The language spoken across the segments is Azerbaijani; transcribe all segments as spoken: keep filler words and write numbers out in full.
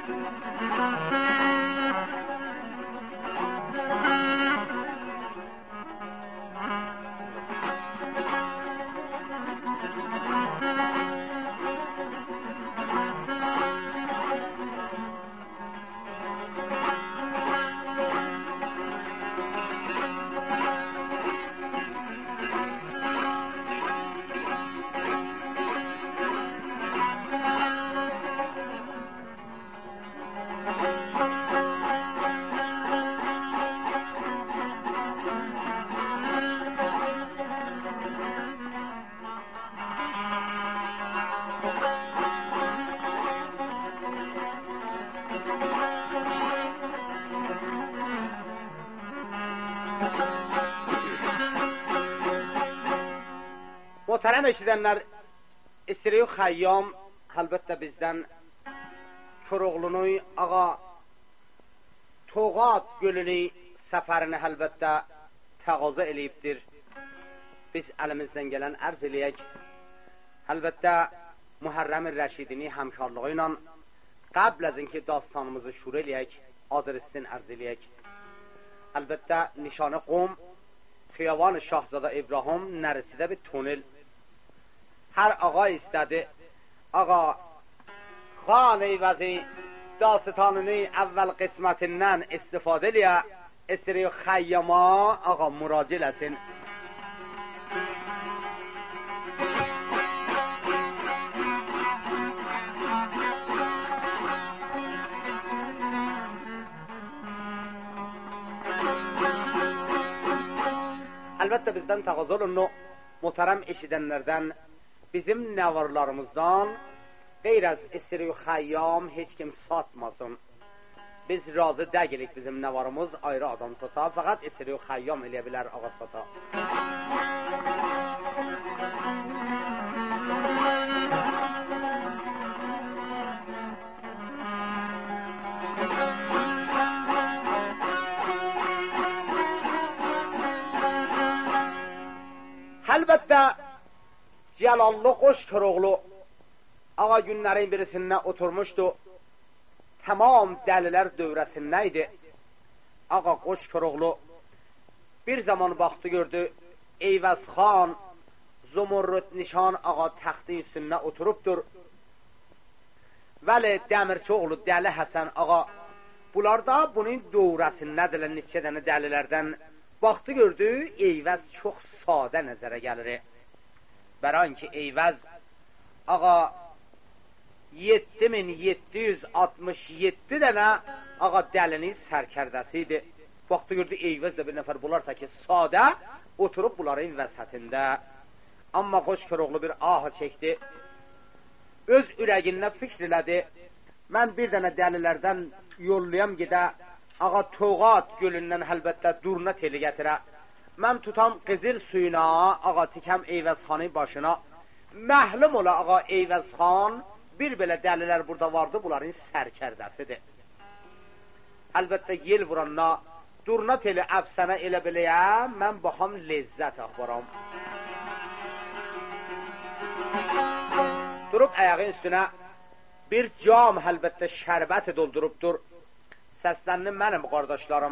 Muhterem eşidenler, İsri Xayyam əlbəttə bizdən Koroğlunu, ağa Toğat gölünü səfərini əlbəttə təqaza eləyibdir. Biz əlimizdən gələn ərz eləyək. Əlbəttə Muharrem-i Rəşidini həmkarlığı ilə qəbl əzinki dastanımızı şur eləyək, adresini ərz eləyək. Əlbəttə nişanı qom, Xiyavan-ı Şahzada İbrahim nərisidə bir tonel. Hər ağa istədi, ağa xan eyvəzi dastanını əvvəl qismətindən istifadə eləyə, İsri Xayyama ağa müraciə eləsin. Əlbəttə bizdən təqaza olunlu, muhterem eşidənlərdən, bizim nəvarlarımızdan qeyr az İsri Xayyam heç kim satmasın. Biz razı dəqilik bizim nəvarımız ayrı adam sata, fəqət İsri Xayyam eləyə bilər ağa sata. Əlbəttə Cəlallı Qoş Koroğlu ağa günlərin birisində oturmuşdu. Tamam dəlilər dövrəsində idi. Ağa Qoş Koroğlu bir zaman vaxtı gördü. Eyvəz xan Zumurrud nişan ağa təxti üstündə oturubdur. Vəli Dəmirçioğlu Dəli Həsən ağa bunlar da bunun dövrəsindədirlər, neçə dənə dəlilərdən. Vaxtı gördü, Eyvəz çox sadə nəzərə gəlir. Bəran ki, Eyvəz ağa yeddi min yeddi yüz altmış yeddi dənə ağa dəlinin sərkərdəsi idi. Vaxtı gördü, Eyvəz də bir nəfər bularsa ki, sadə oturub bunların vəsətində. Amma Qoş Koroğlu bir ahı çəkdi. Öz ürəgindən fikr elədi. Mən bir dənə dəlilərdən yollayam gedə, ağa Toğat gölündən əlbəttə durna teli gətirə. Mən tutam qızıl suyuna, ağa tikəm Eyvəzxanın başına. Məhlum ola ağa Eyvəzxan, bir belə dəlilər burada vardı, bunların sərkərdəsidir. Əlbəttə yel vuranla, durna teli əfsənə elə biləyə, mən baxam lezzət axbaram. Durub əyağın üstünə bir cam əlbəttə şərbəti doldurubdur. Səsləndim mənim qardaşlarım.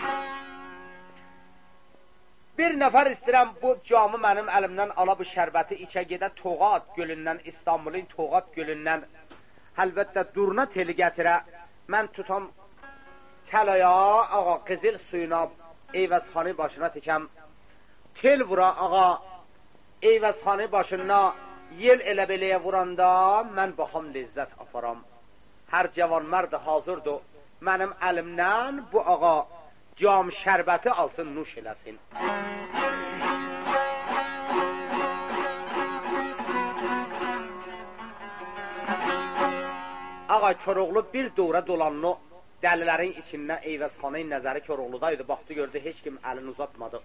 Bir nəfər istəyirəm bu camı mənim əlimdən ala bu şərbəti içə gedə Toğat gölündən, İstanbulun Toğat gölündən əlbəttə durna teli gətirə. Mən tutam təlaya, ağa qızıl suyuna Eyvəzxanın başına tikəm. Tel vura ağa Eyvəzxanın başına yel elə beləyə vuranda mən baxam lezzət aparam. Hər cavan mərd hazırdır. Mənim əlimdən bu ağa cam şərbəti alsın, nuş eləsin. Ağa Koroğlu bir dövrə dolanlı dəlilərin içindən Eyvəzxanın nəzəri Koroğludaydı. Baxdı gördü, heç kim əlini uzatmadı.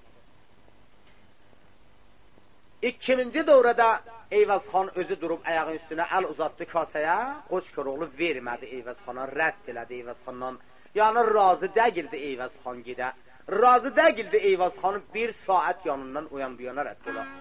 İkinci dövrədə Eyvəzxan özü durub əyağın üstünə əl uzatdı kasəyə. Qoç Koroğlu vermədi Eyvəzxana, rədd elədi Eyvəzxandan. Yəni razı dəgildi Eyvəzxan gedə. Razı dəgildi Eyvəzxanın bir saat yanından uyan bu yana rədd ola.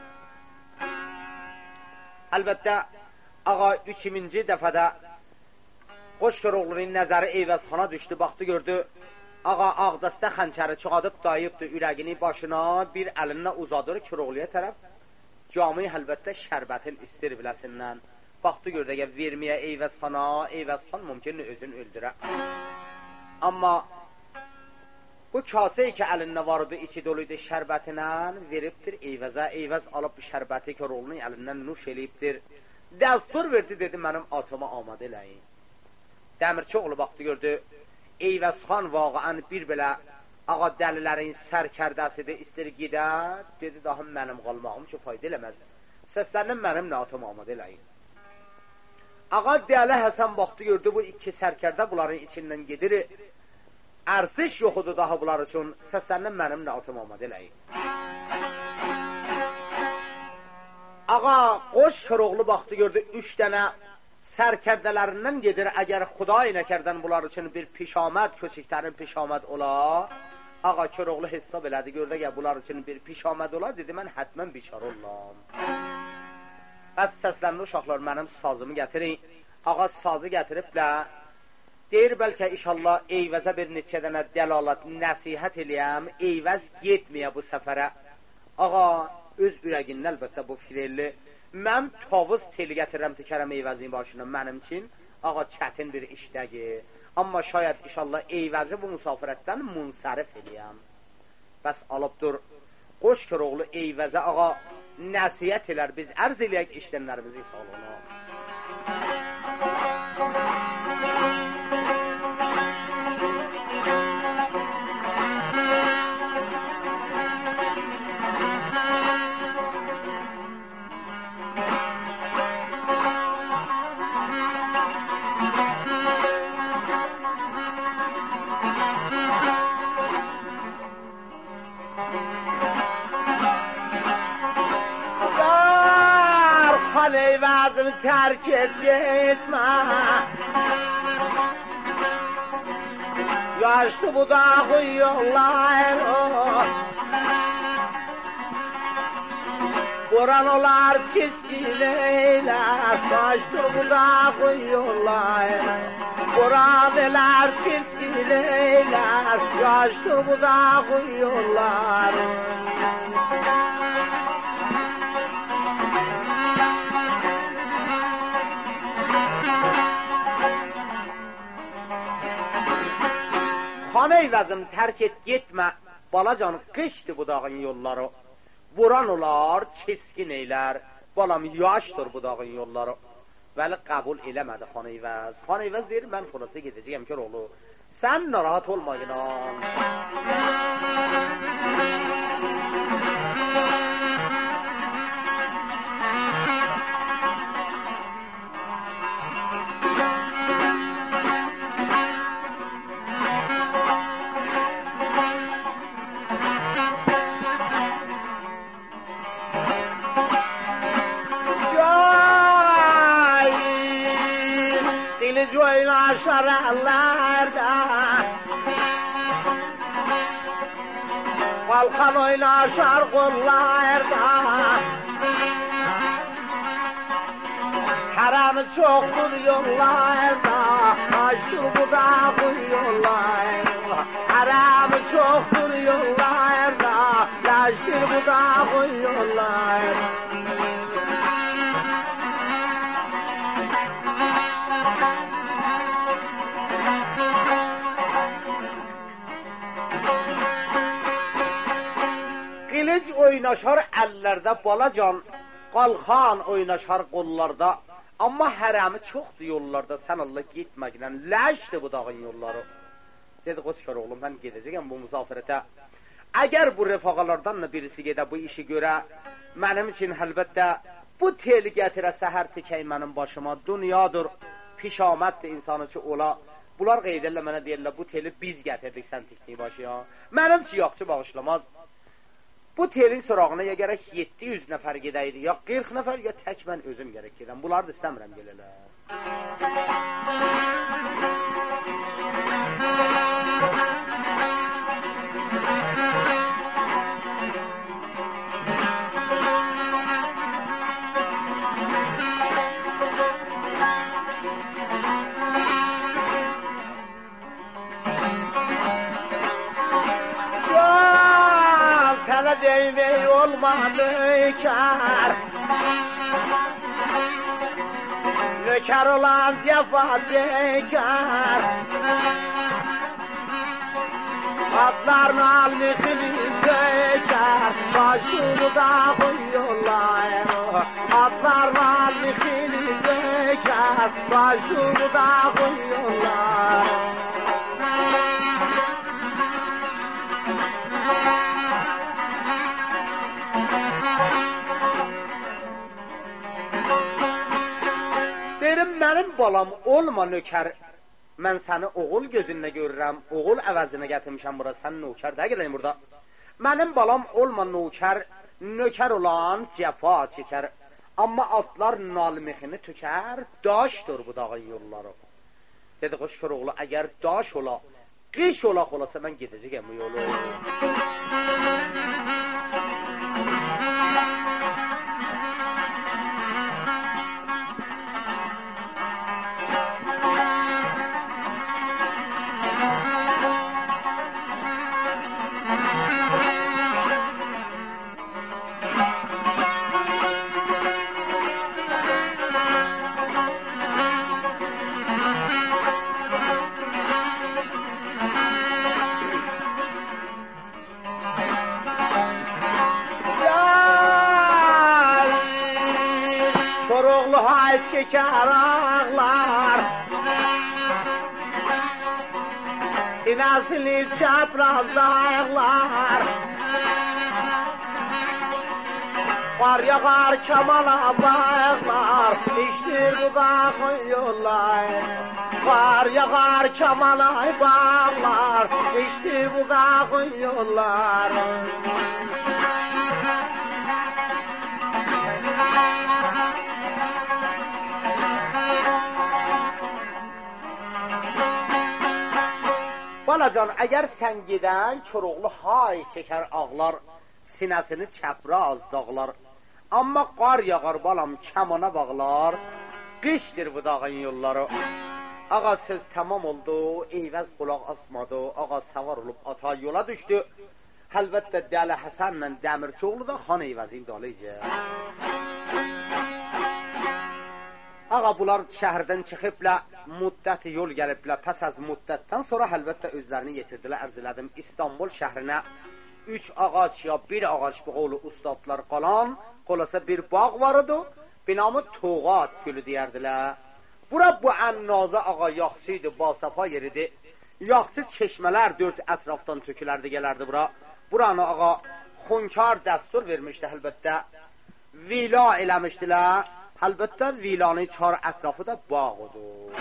Əlbəttə, ağa üçüncü dəfədə Qoş Koroğlu'nun nəzəri Eyvazxana düşdü, baxdı, gördü. Ağa ağdasda xəncəri çıxadıb dayıbdı ürəgini başına, bir əlinlə uzadır Koroğluya tərəf. Cami əlbəttə şərbətin istir biləsindən. Baxdı, gördü, əgər verməyə Eyvazxana, Eyvazxan mümkün özünü öldürə. Amma bu kaseyi ki əlində vardı, içi doluydu şərbətinə, veribdir Eyvaz'a. Eyvaz alıb bu şərbəti Koroğlu'nun əlindən nuş eləyibdir. Dəstur verdi, dedi, mənim atıma amadə eləyin. Dəmirçioğlu baxdı, gördü, Eyvazxan vaqəən bir belə ağa dəlilərin sərkərdəsidir, istir gidə, dedi, daha mənim qalmağım ki, fayda eləməz. Səslərini mənimlə atıma amadə eləyin. Ağa Dəli Həsən baxdı, gördü, bu iki sərkərdə bunların içindən gedir. Ərsiş yoxudur daha bunlar üçün, səslərini mənimlə atıma amadə eləyin. Ağa Qoş Koroğlu baxdı, gördü, üç dənə sərkərdələrindən gedir, əgər Xuday nəkərdən bunlar üçün bir pişaməd, köçüklərin pişaməd ola, ağa Koroğlu hesab elədi, gördü, əgər bunlar üçün bir pişaməd ola, dedi, mən hətmən biçar olam. Bəs səslərini uşaqlar, mənim sazımı gətirin, ağa sazı gətiriblə, deyir, bəlkə inşallah Eyvəzə bir neçə dənə dəlalət, nəsihət eləyəm, Eyvəz getməyə bu səfərə. Ağa, öz ürəginin əlbəttə bu fikirli, mən tavuz teli gətirirəm, tikərəm Eyvəzin başına mənim üçün, ağa çətin bir işdəgi. Amma şayət inşallah Eyvəzi bu müsafirətdən münsərif eləyəm. Bəs alıbdır, Qoş Koroğlu Eyvəzə ağa nəsihət elər, biz ərz eləyək işləmlərimizi salona. Eyvaz'ımı terk et gitme, yaşlı budağı yollar, Buran olar çizgileyler, yaşlı budağı yollar, Buran eler çizgileyler, yaşlı budağı yollar. Xan Eyvaz'ım terk et gitmə, balacan qışdı bu dağın yolları. Vuran olar, keskin eylər, balam yaşdır bu dağın yolları. Vəli qəbul eləmədi Xan Eyvaz. Xan Eyvaz deyir, mən xulası gedəcəyəm Koroğlu. Sən narahat olma inan. Şarelerde Kalkan oynaşar kollarda Haramı çoktur yollarda Açtır bu da bu yollarda Haramı çoktur yollarda Açtır bu da bu yollarda oynaşar əllərdə balacan, qalxan oynaşar qollarda, amma hərəmi çoxdur yollarda, sən Allah getməklə, ləşdir bu dağın yolları. Dedi, Qoç Koroğlu, mən gedəcəyəm bu müzafirətə. Əgər bu rəfaqalardan da birisi gedə bu işi görə, mənim üçün əlbəttə bu teli gətirə səhər tikək mənim başıma, dünyadır, pişamətdir insanı ki ola. Bunlar qeydərlə mənə deyirlər, bu teli biz gətirdik sən tikdiyi başıya. Mənim ki yaxçı bağışlamaz. Bu telin sorağına ya gərək yeddi yüz nəfər gedəydi, ya qırx nəfər, ya tək mən özüm gərək gedəm. Bunları da istəmirəm gələlər. olma nöker. Nöker olan cefa çeker. Atlarını almışını döker. Başını da koyuyorlar. Atlarını almışını döker. Başını da koyuyorlar. Derim benim balam olma nöker. Mən səni oğul gözünlə görürəm, oğul əvəzinə gətirmişəm bura, sən nökər də gələyim burada. Mənim balam olma nökər, nökər olan cəfa çəkər. Amma atlar nalmixini tükər, daşdır bu dağın yolları. Dedi, Qoşkar oğlu, əgər daş ola, qış olaq olasa mən gedəcəyəm bu yolu. Çeker ağlar, sinasını çaprazda ayaklar. Var yakar kamala bayaklar, iştir bu dağın yollar. Var yakar kamala bayaklar, iştir bu dağın yollar. Balacan, əgər sən gedən Koroğlu hay çəkər ağlar, sinəsini çəpraz dağlar. Amma qar yağar balam kəmana bağlar, qışdır bu dağın yolları. Ağa söz tamam oldu, eyvəz qulaq asmadı, ağa savar olub ata yola düşdü. Əlbəttə Dəli Həsənlə Dəmirçioğlu da xan eyvəzi dalayıcı. Ağa bunlar şəhərdən çıxıbla, müddət yol gəliblə, pəs az müddətdən sonra əlbəttə özlərini yetirdilər, ərz elədim İstanbul şəhrinə. Üç ağac ya bir ağac bu qolu ustadlar qalan, qolasa bir bağ var idi, binamı Toğat gülü deyərdilər. Bura bu ənnazə ağa yaxçıydı, basafa yeridi. Yaxçı çeşmələr dörd ətrafdan tökülərdi, gələrdi bura. Buranı ağa xunkar dəstur vermişdi əlbəttə. Vila eləmişdilər. Əlbəttə, vilanın çar ətrafı da bağıdır.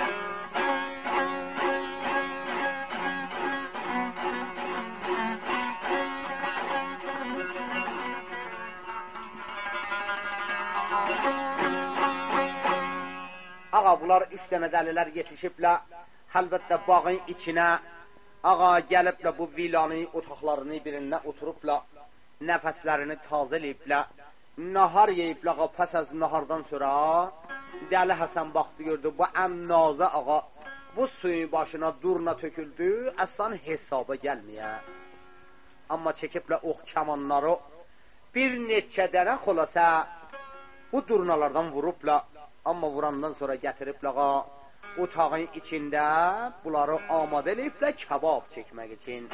Ağa, bunlar üç dənə dəlilər yetişiblə, əlbəttə, bağın içinə, ağa gəliblə bu vilanın otaqlarını birinə oturublə, nəfəslərini tazeləyiblə, nahar yeyiblə ağa, pəs az nahardan sonra Dəli Həsən baxdı, gördü, bu ənnazə ağa, bu suyun başına durna töküldü, əsən hesaba gəlməyə. Amma çəkiblə ox kamanları bir neçə dənə xolasa bu durnalardan vurubla, amma vurandan sonra gətiriblə ağa, otağın içində bunları amadə eləyiblə kabab çəkmək üçün.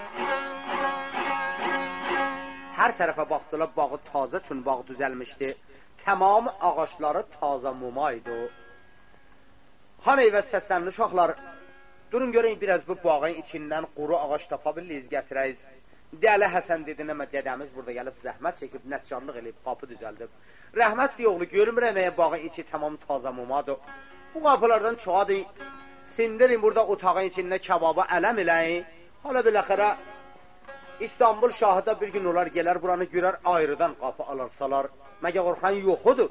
Hər tərəfə baxdılar, bağı tazə, çün bağ düzəlmişdi. Tamam ağaçları taza mumaydı. Xan eyvəz səslənli uşaqlar, durun görün biraz bu bağın içindən quru ağac tapa biliyiz, gətirəyiz. Dəli Həsən dedi, nəmə dədəmiz burada gəlib zəhmət çəkib, nətcanlıq eləyib, qapı düzəldib. Rəhmətli oğlu, görmürəm əyə bağın içi tamam taza mumadır. Bu qapılardan çoxadır, sindirin burada otağın içində kababa ələm eləyin. Hala biləxərə İstanbul şahıda bir gün olar gələr, buranı görər, ayrıdan qapı alarsalar. Məgə qorxan yoxudur.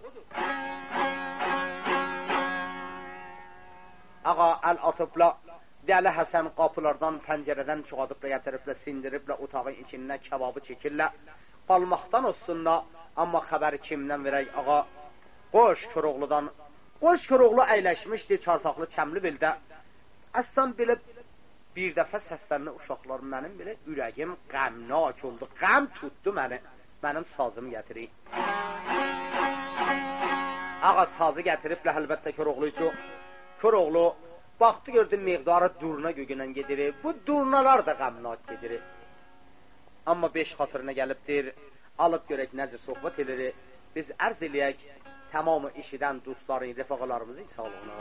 Ağa əl atıbla, Dəli Həsən qapılardan, pəncərədən çoxadıbla, gətiriblə, sindiriblə, otağın içindən kebabı çəkirlə. Qalmaqdan olsunla, amma xəbəri kimdən verək, ağa? Qoş Koroğludan. Qoş Koroğlu əyləşmişdi çartaqlı Çəmlibildə. Əslən bilib, bir dəfə səslənli uşaqlar, mənim belə ürəyim qəmnak oldu, qəm tutdu məni. mənim sazımı gətirin. Ağa sazı gətirib əlbəttə Koroğlu üçün. Koroğlu baxdı gördü miqdarı durna gögünən gedir. Bu durnalar da qəmnat gedir. Amma beş xatırına gəlibdir, alıb görək necə söhbət edir. Biz ərz eləyək tamamı işidən dostların, rəfaqalarımızın sağlığına.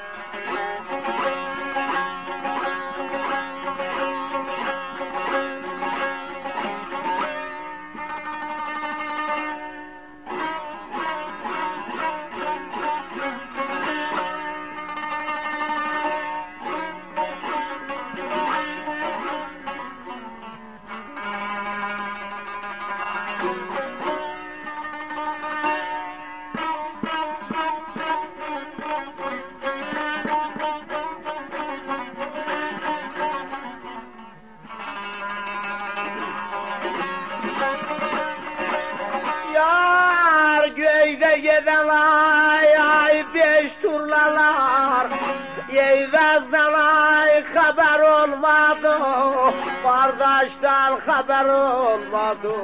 Haber olmadı, kardeşten haber olmadı.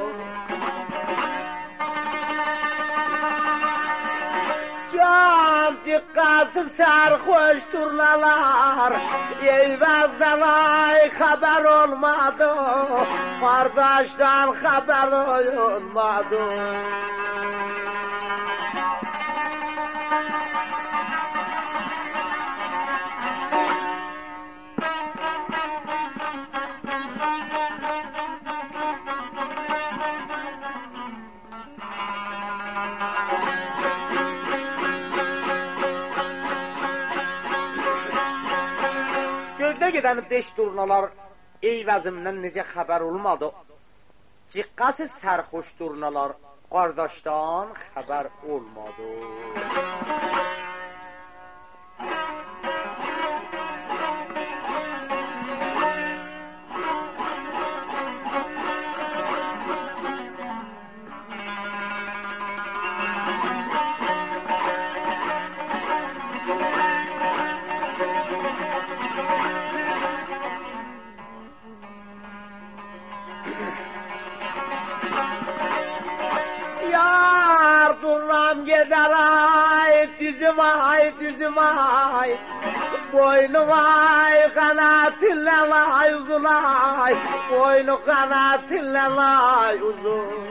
Can dikkatı sarhoş turnalar, eyvazdan ay haber olmadı, kardeşten haber olmadı. Gedən beş durnalar eyvəzimdən necə xəbər olmadı. Ciqqası sərxoş durnalar qardaşdan xəbər olmadı. Düzüm ay, düzüm ay, boynum ay, kanatınla lay uzun ay, boynu kanatınla lay uzun.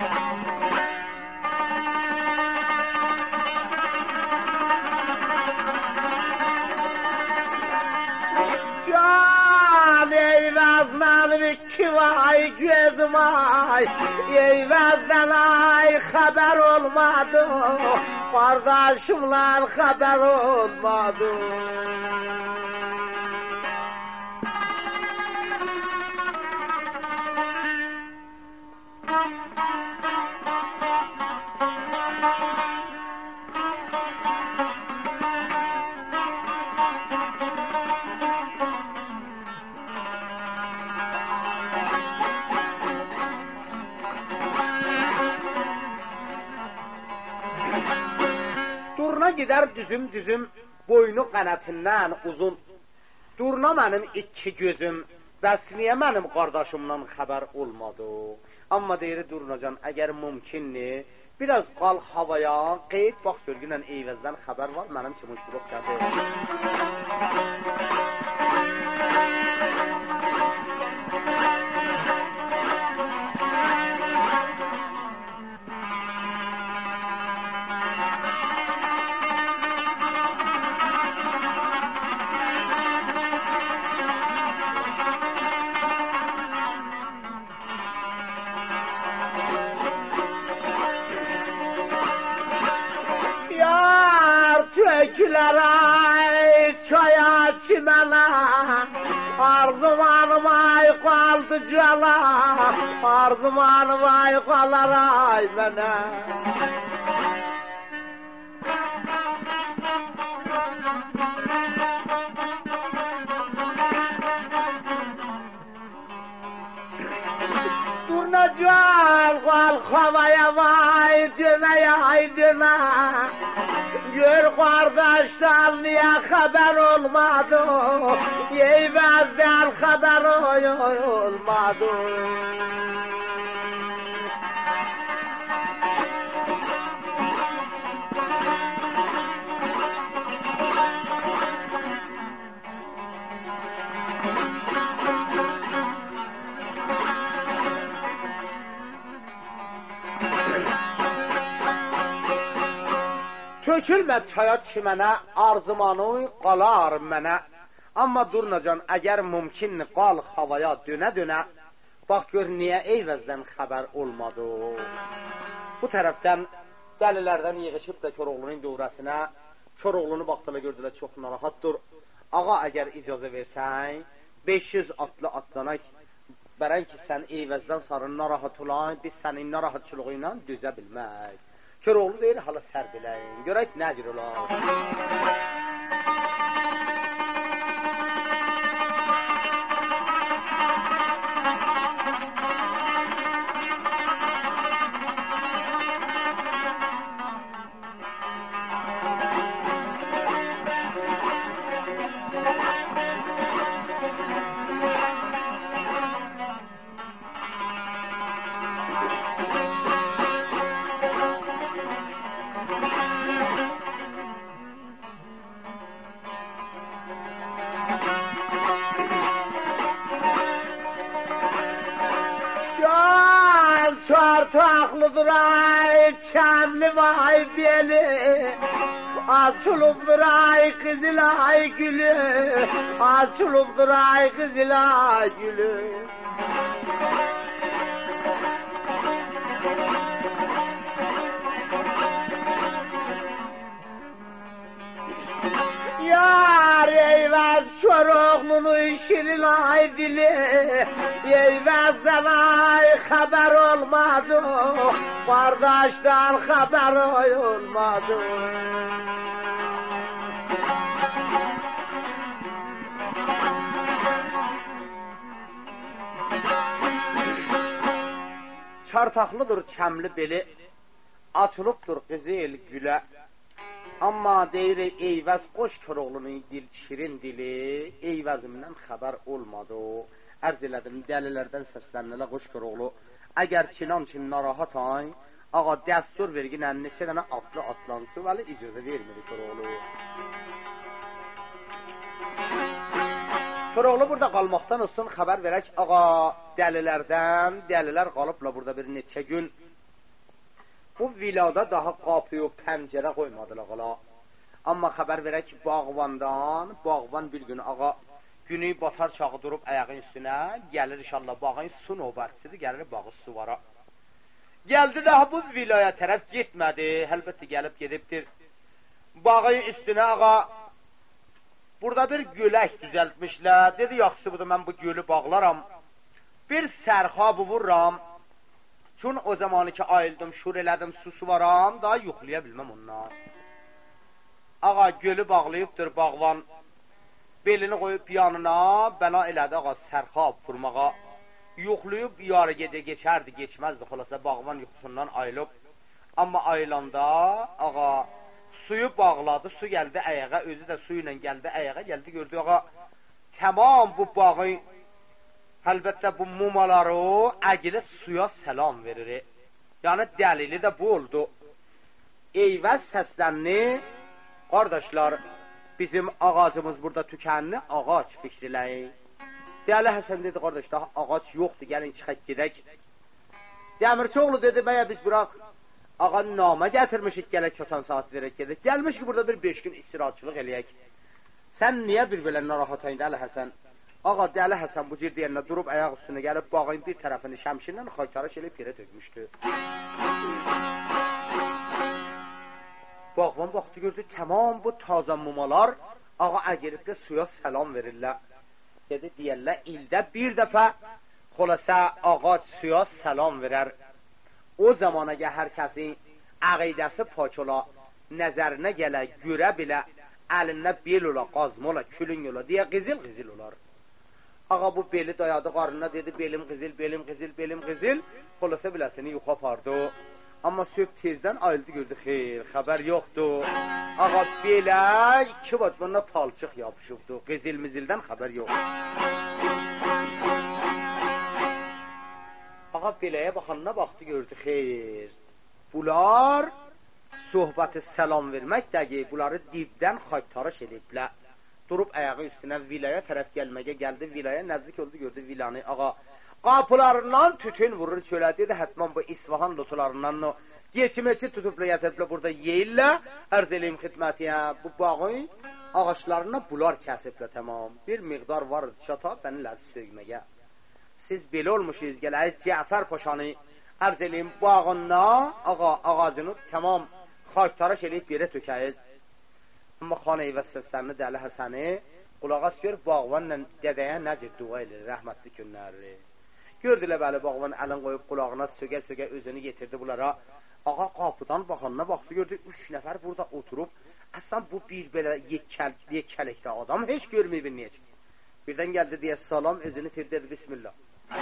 Can eyvazdan iki vay gözüm ay, eyvazdan ay haber olmadı. Kardeşimler haber olmadı. Gider düzüm düzüm, boynu qanatından uzun. Durna mənim iki gözüm, bəs niyə mənim qardaşımdan xəbər olmadı? Amma deyir Durnacan, əgər mümkünni, biraz qal havaya, qeyd bax görgünən eyvəzdən xəbər var, mənim ki müştürük gəlir. Ay çaya çimene, arzumanım ay kaldı cala, arzumanım ay kalar ay bana. Durnacan kal havaya vay döne ay döne. Gör kardeşten niye haber olmadı, eyvazdan haber olmadı. tökülmə çaya çimənə, arzumanı qalar mənə. Amma durnacan, əgər mümkün qal havaya dönə-dönə, bax gör niyə Eyvəzdən xəbər olmadı. Bu tərəfdən dəlilərdən yığışıb da Koroğlunun dövrəsinə, Koroğlunu baxdılar, gördülər, çox narahatdır. Ağa, əgər icazə versən, beş yüz atlı atlanaq, bərən ki, sən Eyvəzdən sarı narahat olan, biz sənin narahatçılığı ilə düzə bilmək. Koroğlu deyir, hala sər biləyin, görək nədir olar. Çartaqlıdır ay, çəmli vay beli, açılıbdır ay qızıl ay gülü, açılıbdır ay qızıl ay gülü. Yar Eyvəz Koroğlunun şirin ay dili, Eyvəzdən ay xəbər olmadı, qardaşdan xəbər olmadı. Çartaqlıdır çəmli beli, açılıbdır qızıl gülə. Amma deyir Eyvəz qoş Koroğlunun dil, şirin dili, Eyvəzimdən xəbər olmadı. Ərz elədim, dəlilərdən səsləndilə qoş Koroğlu. Əgər çinan çin narahat ay, ağa dəstur verginə neçə dənə atlı atlansı, vəli icazə vermedi Koroğlu. Koroğlu burada qalmaqdan olsun xəbər verək, ağa dəlilərdən, dəlilər qalıbla burada bir neçə gün. Bu vilada daha qapı o pəncərə qoymadılar qala. Amma xəbər verək bağvandan, bağvan bir gün ağa günü batar çağı durub ayağın üstünə, gəlir inşallah bağın su növbətçidir, gəlir bağı suvara. Gəldi daha bu vilaya tərəf getmədi, əlbəttə gəlib gedibdir. Bağın üstünə ağa burada bir gölək düzəltmişlər. Dedi, yaxşı budur, mən bu gölü bağlaram. Bir sərxabı vururam. Çün o zamanı ki ayıldım, şur elədim, su suvaram, daha yuxlaya bilməm ondan. Ağa gölü bağlayıbdır bağvan, belini qoyub yanına, bəla elədi ağa sərxab vurmağa. Yuxlayıb yarı gecə geçərdi, geçməzdi, xolasa bağvan yuxusundan ayılıb. Amma ayılanda ağa suyu bağladı, su gəldi ayağa, özü də su ilə gəldi ayağa, gəldi gördü ağa, tamam bu bağın, əlbəttə bu mumaları əgilə suya səlam verir. Yəni dəlili də bu oldu. Eyvəz səslənni, qardaşlar, bizim ağacımız burada tükənli, ağac fikriləyin. Dəli Həsən dedi, qardaşlar, ağac yoxdur, gəlin çıxaq gedək. Dəmirçioğlu dedi, bəyə biz bıraq, ağa namə gətirmişik, gələk kötən saat verək gedək. Gəlmiş ki, burada bir beş gün istirahatçılıq eləyək. Sən niyə bir belə narahat ayın, Dəli Həsən? Ağa Dəli Həsən bu cür deyəndə durub ayaq üstünə gəlib bağın bir tərəfini şəmşirlə xaykara şelib yerə tökmüşdü. Bağvan baxdı gördü, tamam bu taza mumalar ağa əgirib də suya səlam verirlər. Dedi, deyərlər, ildə bir dəfə xolasə ağac suya səlam verər. O zamana ki, hər kəsin əqidəsi pak ola, nəzərinə gələ, görə bilə, əlində bel ola, qazma ola, külün ola, deyə qızıl-qızıl olar. Ağa bu beli dayadı qarnına, dedi, belim qızıl, belim qızıl, belim qızıl, xolasa biləsini yuxa apardı. Amma söp tezdən ayıldı, gördü, xeyr, xəbər yoxdur. Ağa belə iki bacmanla palçıq yapışıbdı, qızıl-mizildən xəbər yox. Ağa beləyə baxanına baxdı, gördü, xeyr. Bunlar söhbəti səlam vermək dəqi, bunları dibdən xaytarış ediblər. Durub ayağı üstünə vilaya tərəf gəlməyə gəldi, vilaya nəzdik oldu, gördü vilanı. Ağa qapılarından tütün vurur çölə, dedi, hətman bu İsfahan lotularından o Geçi-meçi tutubla yatırıbla burada yeyirlə, ərz eləyim xidmətiyə, bu bağın ağaçlarına bular kəsiblə tamam. Bir miqdar var çata, bəni ləzi söygməyə. Siz belə olmuşuz, gələri Cəfər Paşanı ərz eləyim bağına, ağa, ağacını tamam xaktaraş eləyib yerə tökəyiz. Amma xan eyvəz səslərini Dəli Həsəni qulağas gör, bağvanla dədəyə nəcir dua edir, rəhmətli günləri. Gördülə bəli, bağvan əlin qoyub qulağına sögə-sögə özünü getirdi bunlara. Ağa qapıdan baxanına baxdı, gördü, üç nəfər burada oturub. Əslən bu bir belə yekkəlikdə adam heç görməyib niyəcək. Birdən gəldi deyə salam, özünü tirdi, bismillah.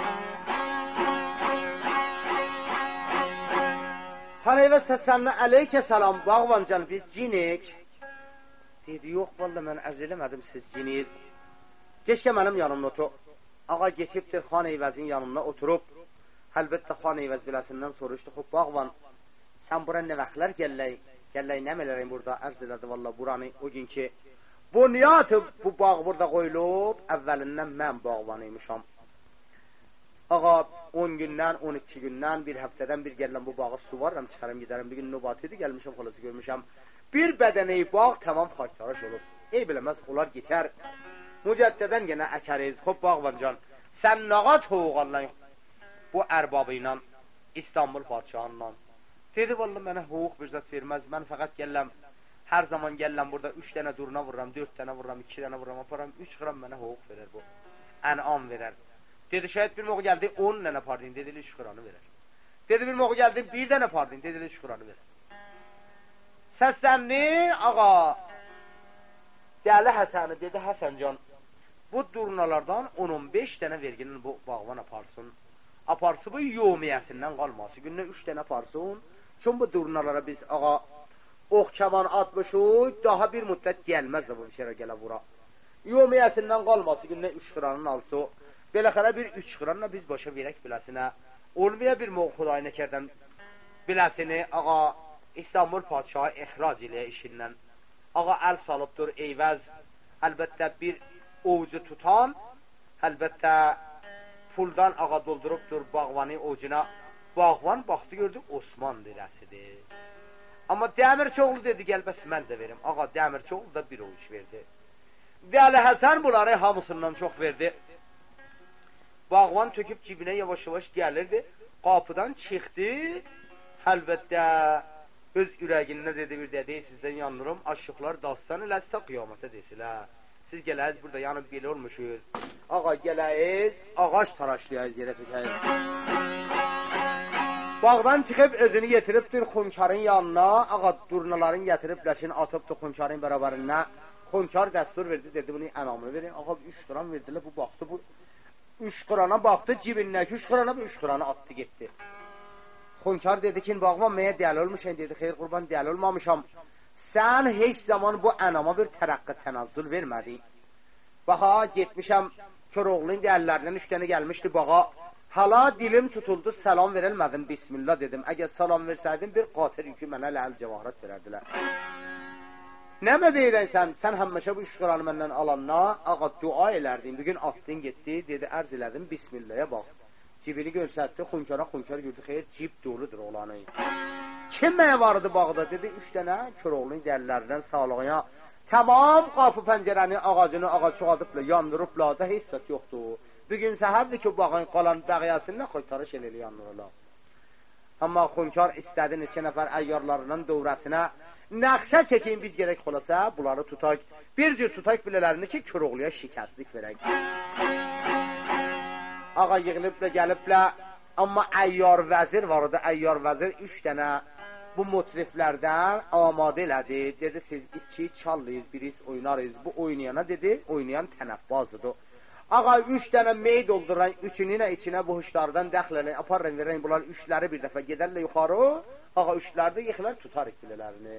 Xan eyvəz səslərini əleykə salam, bağvancan biz cinik. Dedi, yox, valla mən ərz eləmədim siz ciniz. Keşkə mənim yanımda otur. Ağa geçibdir xan eyvəzin yanına oturub. Əlbəttə xan eyvəz biləsindən soruşdu, xub bağvan, sən bura nə vaxtlar gəlləy, gəlləy nə mələrin burada ərz elədi valla buranı o gün ki, bunyatı bu bağ burada qoyulub, əvvəlindən mən bağvanıymışam. Ağa on gündən, on iki gündən, bir həftədən bir gələn bu bağı su var, həm çıxarım gedərəm, bir gün nöbat idi, gəlmişəm, xolası görmüşəm. Bir bədəneyi bağ tamam xaktaraş olub. Ey biləməz, onlar geçər. Mücəddədən yenə əkəriz, xub bağvancan, sən nağa toğallan bu ərbabı ilə, İstanbul padişahınla. Dedi, valla mənə hüquq bir zat verməz, mən fəqət gəlləm, hər zaman gəlləm burada üç dənə duruna vururam, dörd dənə vururam, iki dənə vururam, aparam, üç qıram mənə hüquq verir bu. Ənam verər. Dedi, şəhid bir moğu gəldi, on dənə pardin, dedi, üç qıranı verər. Dedi, bir moğu gəldi, bir dənə pardin, dedi, üç qıranı verər. Səslənli, ağa, Dəli Həsəni, dedi, Həsəncan, bu durnalardan on on beş dənə verginin bu bağvan aparsın. Aparsı bu yomiyəsindən qalması. Günlə üç dənə aparsın. Çünkü bu durnalara biz ağa ox kaman atmışıq, daha bir müddət gəlməz də bu işərə gələ vura. Yomiyəsindən qalması günlə üç qıranın alsı. Beləxərə bir üç qıranla biz başa verək biləsinə. Olmaya bir moğ Xuday nəkərdən biləsini ağa İstanbul padişahı ixrac ilə işindən. Ağa əl salıbdır eyvəz. Əlbəttə bir ovucu tutan, əlbəttə puldan ağa doldurubdur bağvanı ovucuna. Bağvan baxdı gördü Osman dirəsidir. Amma Dəmirçioğlu dedi, gəl bəs mən də verim. Ağa Dəmirçioğlu da bir ovuc verdi. Dəli Həsən bunları hamısından çox verdi. Bağvan töküb cibinə yavaş-yavaş gəlirdi. Qapıdan çıxdı. Əlbəttə öz ürəginə dedi, bir dedi, sizdən yanırım. Aşıqlar dastan eləsə qiyamata desilər. Siz gələyiz burada yanıb belə olmuşuz. Ağa gələyiz, ağaç taraşlayayız yerə tökəyiz. Bağdan çıxıb özünü getiribdir xunkarın yanına. Ağa durnaların getirib ləşini atıbdır xunkarın bərabərinə. Xunkar dəstur verdi, dedi bunu ənamını verin. Ağa üç qıran verdilər, bu baxdı bu. Üç qırana baxdı, cibindəki üç qırana bu üç qıranı attı, getdi. Xunkar dedi ki, bağman məyə dəli olmuşam, dedi, xeyr qurban dəli olmamışam. Sən heç zaman bu ənama bir tərəqqə tənazzül vermədin. Baxa, getmişəm, Köroğlunun dəllərindən üç dənə gəlmişdi bağa. Hala dilim tutuldu, səlam verilmədim, bismillah dedim. Əgər salam versəydin, bir qatir yükü mənə ləhəl cəvahirat verərdilər. Nəmə deyirən sən? Sən həmməşə bu üç qıranı məndən alanına, ağa dua elərdin. Bugün atdın, getdi, dedi, ərz elədim, bismillahə bax. Cibini görsətdi, xunkara xunkar gördü, xeyr, cib doludur olanı. Kim mənə vardı bağda, dedi, üç dənə Köroğlunun dəllərindən sağlığına. Tamam qapı pəncərəni, ağacını ağac çoğadıbla, yandırıbla da heç sat yoxdur. Bugün səhərdir ki, bağın qalan bəğiyəsindən xoytarış eləli yandırırlar. Amma xunkar istədi neçə nəfər əyyarlarının dövrəsinə nəqşə çəkin biz gerək xolasa, bunları tutaq. Bir cür tutaq bilələrini ki, Köroğluya şikəstlik verək. Ağa yığılıbla, gəliblə, amma əyyar vəzir var orada, əyyar vəzir üç dənə bu mutriflərdən amadə elədi. Dedi, siz iki çallıyız, biriz oynarız. Bu oynayana dedi, oynayan tənəbbazıdır. Ağa üç dənə mey dolduran, üçününə içinə bu huşlardan dəxləni aparın, verən bunlar üçləri bir dəfə gedərlə yuxarı. Ağa üçlərdə yıxılar, tutarıq bilələrini.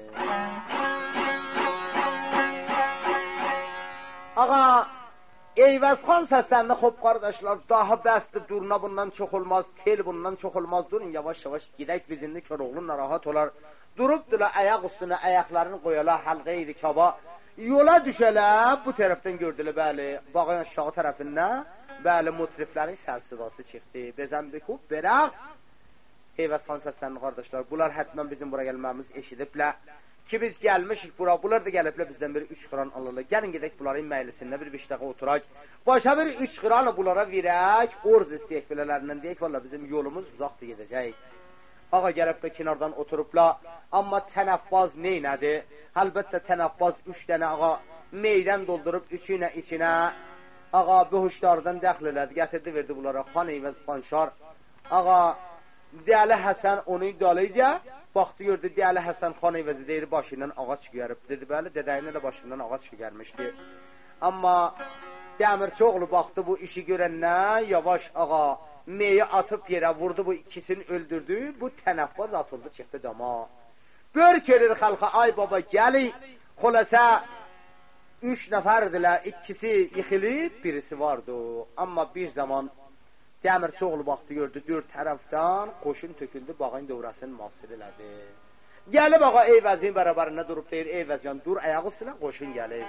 Ağa, Eyvəzxan səsləndə, xop qardaşlar, daha bəsdir, durna bundan çox olmaz, tel bundan çox olmaz, durun, yavaş-yavaş gidək bizində Köroğlunla rahat olar. Durubdurlar, ayaq üstünə, ayaqlarını qoyala, həlqə-i rikaba, yola düşələr, bu tərəfdən gördülər, bəli, bağın aşağı tərəfindən, bəli, mutriflərin sərsidası çıxdı, bezəmdi, xub, berəq, Eyvazxan səslərini qardaşlar, bunlar hətmən bizim bura gəlməyimiz eşidiblər ki, biz gəlmişik bura, bunlar da gəliblər bizdən bir üç xiran alırlar. Gəlin gedək bunların məylisində bir beş dəqiqə oturaq. Başa bir üç xiranı bunlara verək, orz istəyək belələrindən deyək, valla bizim yolumuz uzaqda gedəcək. Ağa gəlib də kinardan oturublar, amma tənəffaz neynədir? Əlbəttə tənəffaz üç dənə ağa meydən doldurub üçünə içinə, ağa bəhuşlardan dəxl elədi, gətirdi, verdi bunlara. Xan Eyvəz Xanşar, ağa Dəli Həsən onu dalıca, baxdı gördü, Dəli Həsən Xan Eyvəzi deyir, başından ağac gəlib. Dedi, bəli, dədəyinə də başından ağac gəlmişdi. Amma Dəmirçioğlu baxdı bu işi görəndən, yavaş ağa, meyi atıb yerə vurdu, bu ikisini öldürdü, bu tənəffaz atıldı, çıxdı dama. Börk edir xalqa, ay baba, gəli, xüləsə, üç nəfərdirlər, ikisi yıxılıb, birisi vardı. Amma bir zaman Dəmirçioğlu baxdı, gördü, dörd tərəfdən qoşun töküldü, bağın dövrəsini masir elədi. Gəlib ağa Eyvəzin bərabərində durub deyir, Eyvəzcan, dur, ayaq üstünə qoşun gəlir.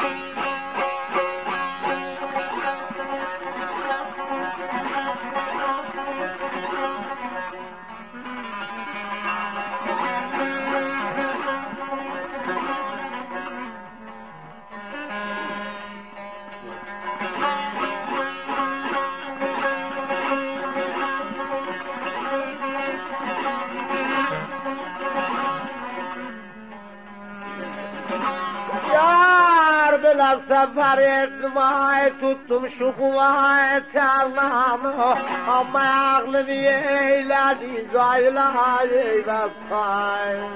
Səfər etmay tuttum şu kuvayet Allah'ını ama ağlımı eylədi zayla Eyvəz xan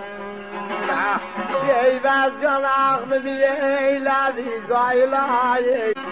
Eyvəz can ağlımı eylədi zayla Eyvəz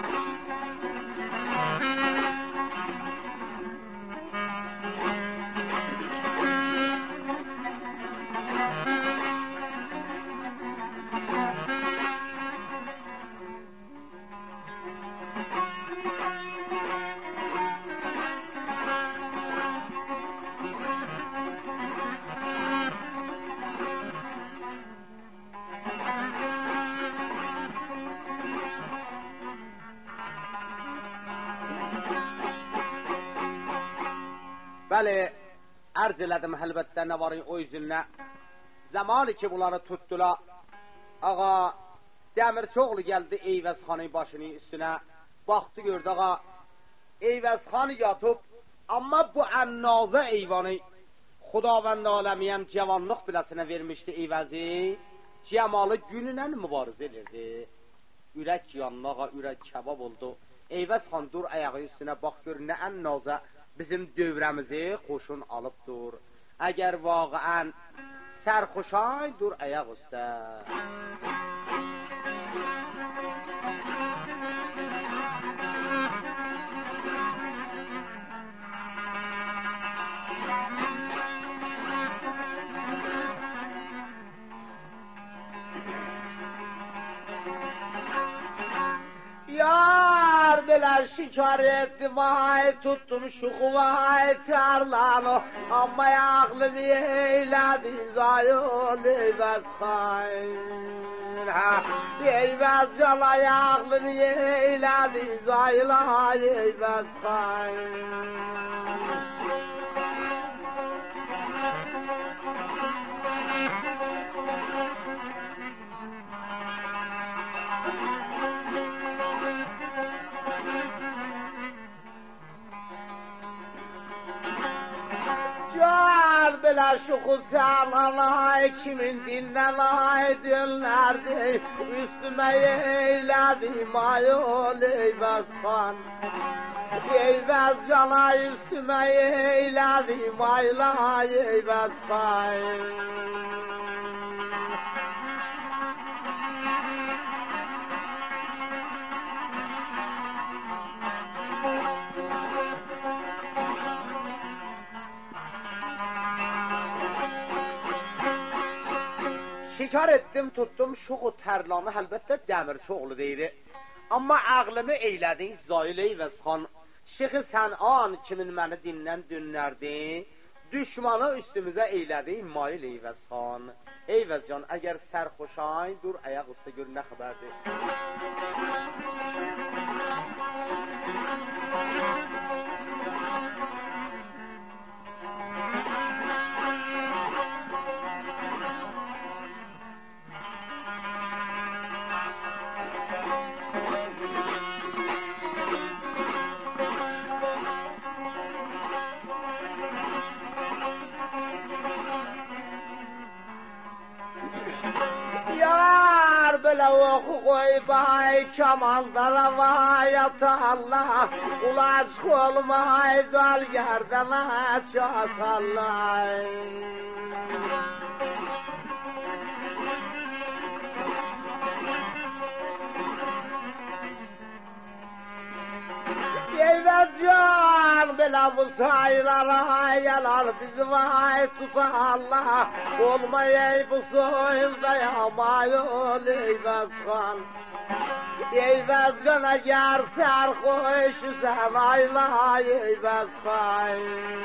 Bəli, ərz elədim həlbətdə nə varın o üzünə. Zamanı ki bunları tutdular, ağa Dəmirçioğlu gəldi Eyvəz xanın başının üstünə. Baxdı gördü ağa, Eyvəz xanı yatıb, amma bu ənnazə eyvanı Xudavənd aləmiyyən cavanlıq biləsinə vermişdi Eyvəzi. Cəmalı gününə mübarizə edirdi. Ürək yanına ağa, ürək kəbab oldu. Eyvəz xan dur ayağı üstünə, bax gör nə ənnazə bizim dövrəmizi qoşun alıb dur. Əgər vaqəən sərxoşay dur ayaq üstə. Yar belə şikar etdi, vay tuttum şu kuvay tarlanı, amma ağlımı eylədi zayol Eyvəz xan. Eyvəz calay ağlımı eylədi zayolay Eyvəz xan. Belə şuxu sərlanay, kimin dinlənay dinlərdi, üstümə eylədi mayol Eyvəz xan. Eyvəz canay üstümə eylədi maylay Eyvəz xan. Şikar etdim, tuttum şuxu tərlanı, əlbəttə Dəmirçioğlu deyir. Amma ağlımı eylədin Zayil Eyvəz xan. Şeyxi Sənan kimin məni dinlən dünlərdi, düşmanı üstümüzə eylədi Mayil Eyvəz xan. Eyvəz can, əgər sərxoşay, dur ayaq üstə gör nə xəbərdir. bay kamandara vay atallah ulaç olmay dal gerdana çatallah Eyvaccan bela bu sayılara yalar bizi vay tuta Allah olmayay bu soyunda yamayol eyvazgan Eyvazgan eğer serhoş sen ayla eyvazgan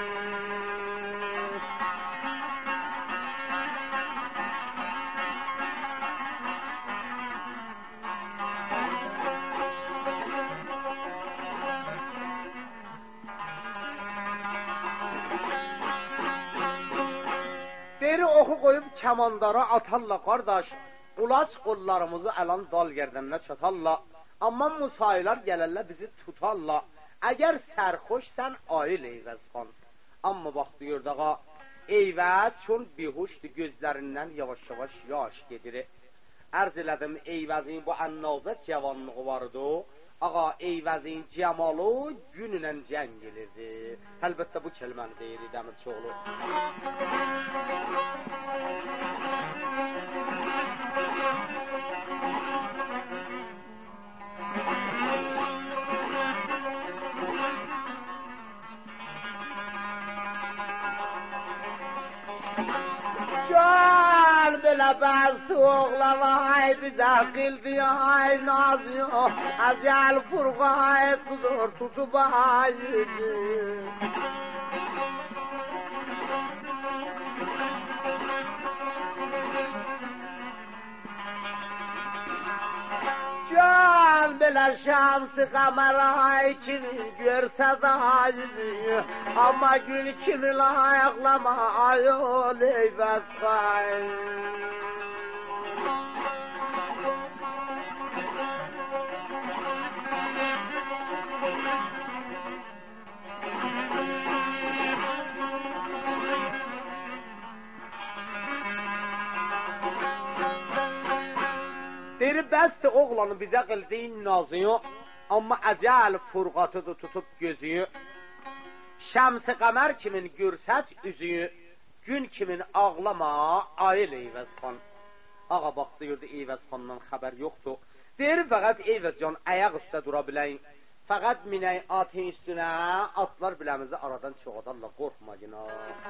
Beri oku koyup kamandara atalla kardeş Ulaç kollarımızı elan dal gerdenine çatalla Amma musaylar gelerler bizi tutalla Eğer serhoş sen ayıl eyvazgan Amma bak diyor dağa Eyvaz çun bihuştu gözlerinden yavaş yavaş yaş gedir Arz elədim eyvazın bu annazat cavanlığı vardı Ağa eyvazın cemalı gününlə cəng gelirdi Əlbəttə bu kəlməni deyir Dəmirçioğlu Gel belə bəzi oğlanay bizə qildi ay nazıyor Acəl furqay tutur tutub ayıcı Gel belə şamsı qamaray kimi görsə dayı Amma gün kimi layıqlama ayol eyvəz xay Deri bəsdir oğlanı bizə qildiyin nazıyı Amma əcəl furqatıdır tutub gözüyü Şəms-i qəmər kimin görsət üzüyü Gün kimin ağlama ayıl Eyvəzxan Ağa bax deyirdi Eyvəzxandan xəbər yoxdur Deri fəqət Eyvəzcan əyaq üstə dura biləyim Fəqət minək atın üstünə Atlar biləmizi aradan çoğadarla qorxma günə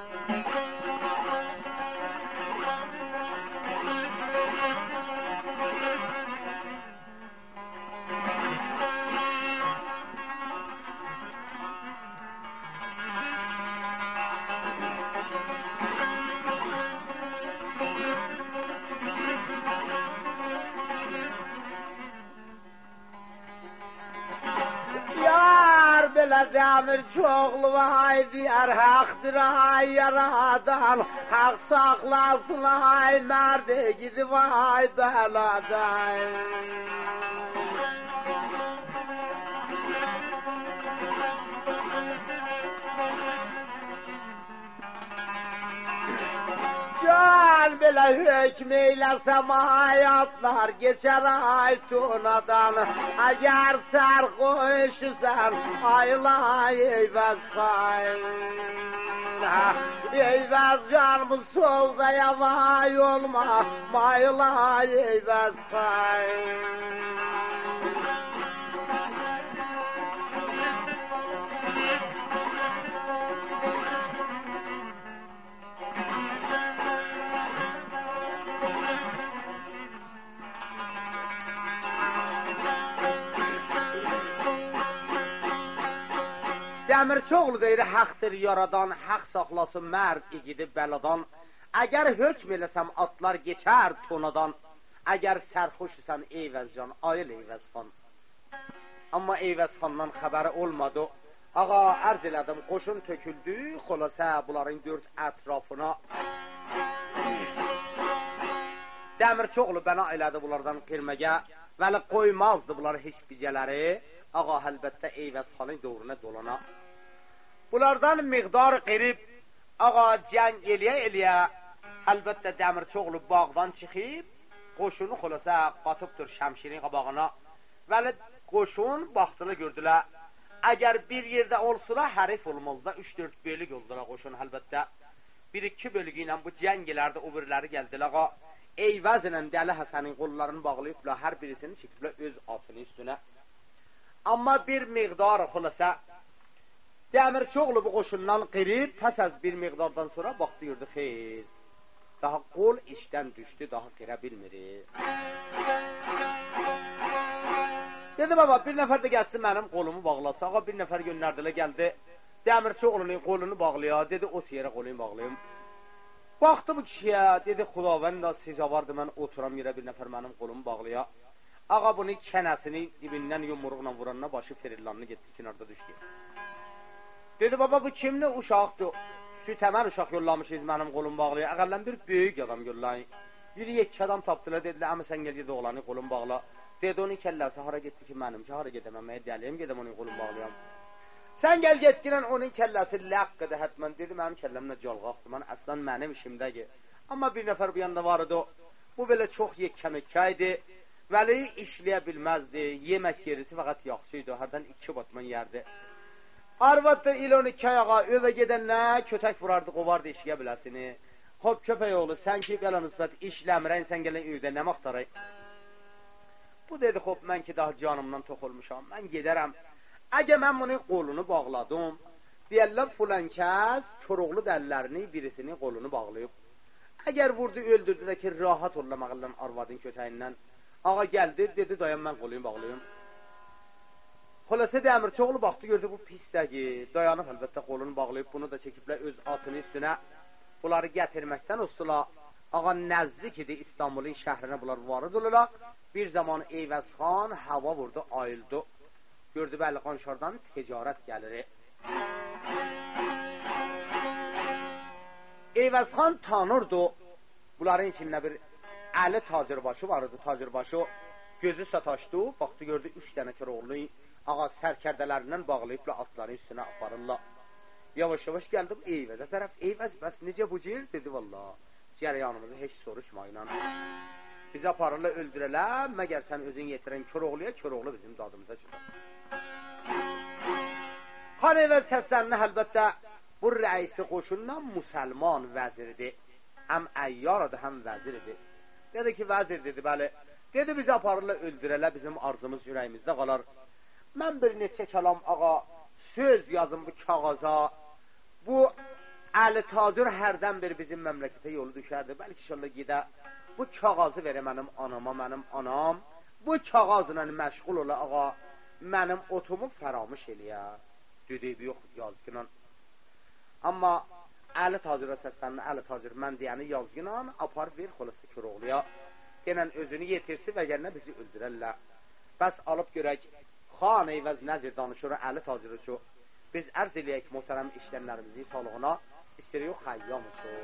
Belə Dəmirçioğlu vay deyər haqdır ay yaradan Haq saxlasın ay mərdi gidi vay bəladan Gel belə hükm eyləsəm hayatlar geçər ay tunadan Əgər sərxoşsan aylay eyvəz xayr Eyvəz canımız soğdaya vay olma maylay eyvəz xayr Dəmirçioğlu deyir, haqdır yaradan, haq saxlasın mərd igidi bəladan. Əgər hökm eləsəm atlar geçər tonadan, əgər sərxoşsan Eyvəzcan, ayıl Eyvəzxan. Amma Eyvəzxandan xəbəri olmadı. Ağa, ərz elədim, qoşun töküldü, xülasə bunların dörd ətrafına. Dəmirçioğlu bəna elədi bunlardan qirməgə, vəli qoymazdı bunlar heç bicələri. Ağa, əlbəttə Eyvəzxanın doğruna dolana. Bunlardan miqdar qirib, ağa, cəng eləyə eləyə, əlbəttə Dəmirçioğlu bağdan çıxıb, qoşunu xulasa qatıbdır şəmşirin qabağına. Vəli qoşun baxdılar gördülər. Əgər bir yerdə olsula hərif olmazlar, üç dörd bölük oldular qoşun əlbəttə. Bir iki bölük ilə bu cəngilərdə o biriləri gəldilər. Ağa, Eyvəz ilə Dəli Həsənin qollarını bağlayıblar, hər birisini çəkiblər öz atının üstünə. Amma bir miqdar xulasa Dəmirçioğlu bu qoşundan qirib, pəs az bir miqdardan sonra baxdı gördü, xeyr. Daha qol işdən düşdü, daha qirə bilmirik. Dedi, baba, bir nəfər də gəlsin mənim qolumu bağlasa. Ağa, bir nəfər göndərdilər, gəldi. Dəmirçioğlunun qolunu bağlaya, dedi, ot yerə qolunu bağlayım. Baxdı bu kişiyə, dedi, xudavənd, sizə vardı, mən oturam yerə bir nəfər mənim qolumu bağlaya. Ağa, bunu çənəsini dibindən yumruqla vuranına başı ferillanını getdi, kinarda düşdü. Dedi, baba, bu kimli uşaqdır? Süt əmər uşaq yollamışız mənim qolum bağlaya. Əqəllən bir böyük adam yollayın. Bir yekki adam tapdılar, dedilər, əmə sən gəl, dedi, oğlanı qolum bağla. Dedi, onun kəlləsi hara getdi ki, mənim ki, hara gedəməm, məyə dəliyəm, gedəm onun qolum bağlayam. Sən gəl getdirən onun kəlləsi ləqqədə hətmən, dedi, mənim kəlləmlə calqaqdır, mən əslən mənim işimdəki. Amma bir nəfər bu yanda var idi, bu belə çox yekkəməkkə idi, vəli işləyə bilməzdi, yemək yerisi fəqət yaxşı idi, hərdən iki batman yerdi. Arvad da il on iki ayağa övə gedənlə kötək vurardı, qovardı işləyə biləsini. Hop köpək oğlu, sən ki, belə nisbət işləmirən, sən gələn öydə nə məxtarı? Bu dedi, hop, mən ki, daha canımdan tox olmuşam, mən gedərəm. Əgər mən bunun qolunu bağladım, deyərlər, filan kəs Koroğlu dəllərini, birisinin qolunu bağlayıb. Əgər vurdu, öldürdü də ki, rahat olma mağıllan arvadın kötəyindən. Ağa gəldi, dedi, dayan, mən qolunu bağlayım. Xüləsə Dəmirçioğlu baxdı, gördü, bu pisdəki, dayanıb əlbəttə qolunu bağlayıb, bunu da çəkiblər öz atının üstünə. Bunları gətirməkdən ustular. Ağa nəzzik idi İstanbulun şəhrinə bunlar varıdırlar. Bir zaman Eyvəz xan hava vurdu, ayıldı. Gördü, bəli, Qanşardan ticarət gəlir. Eyvəz xan tanırdı. Bunların içində bir Əli tacirbaşı vardı, tacirbaşı. Gözü sataşdı, baxdı, gördü, üç dənə Koroğlu ağa sərkərdələrindən bağlayıbla atların üstünə aparırlar. Yavaş-yavaş gəldim Eyvəzə tərəf. Eyvəz, bəs necə bu cür? Dedi, valla, cəryanımızı heç soruşmayla. Bizi aparırlar, öldürələr, məgər sən özün yetirən Koroğluya, Koroğlu bizim dadımıza çıxar. Xan Eyvəz səslərini əlbəttə bu rəisi qoşundan müsəlman vəziridir. Həm əyyaradır, həm vəziridir. Dedi ki, vəzir dedi, bəli. Dedi, bizi aparırlar, öldürələr, bizim arzumuz ürəyimizdə qalar. Mən bir neçə kəlam ağa, söz yazım bu kağaza. Bu Əli Tacir hərdən bir bizim məmləkətə yolu düşərdi. Bəlkə inşallah gedə bu kağazı verə mənim anama, mənim anam. Bu kağazla məşğul ola ağa, mənim otumu fəramış eləyə. Düdüyüb yox, yazgınan. Amma Əli Tacirə səslənlə, Əli Tacir, mən deyəni yazgınan, apar ver xolası Koroğluya. Denən özünü yetirsi və gərinə bizi öldürərlər. Bəs alıb görək, Xan Eyvəz nəzir danışır Əli Tacirə şu. Biz ərz eləyək muhterəm işlənlərimizi sağlığına, istəyirik xəyyam üçün.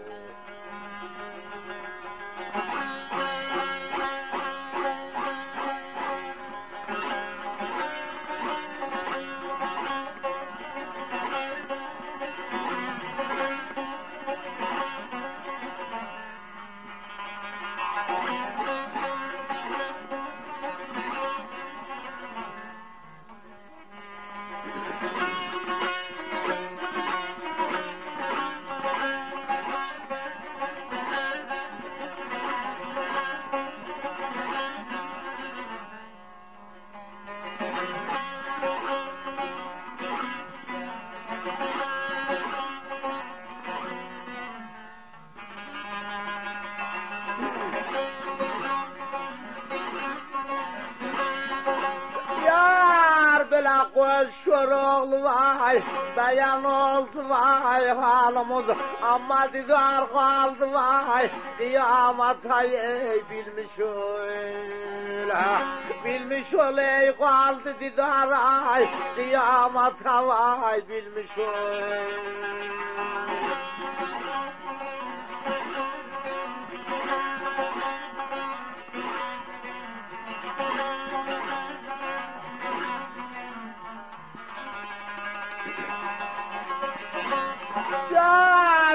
Qoz Koroğlu vay, bəyan oldu vay halımız, amma didar qaldı vay, qiyamət ay bilmiş öyle, bilmiş öyle qaldı didar ay, qiyamət ay bilmiş öyle.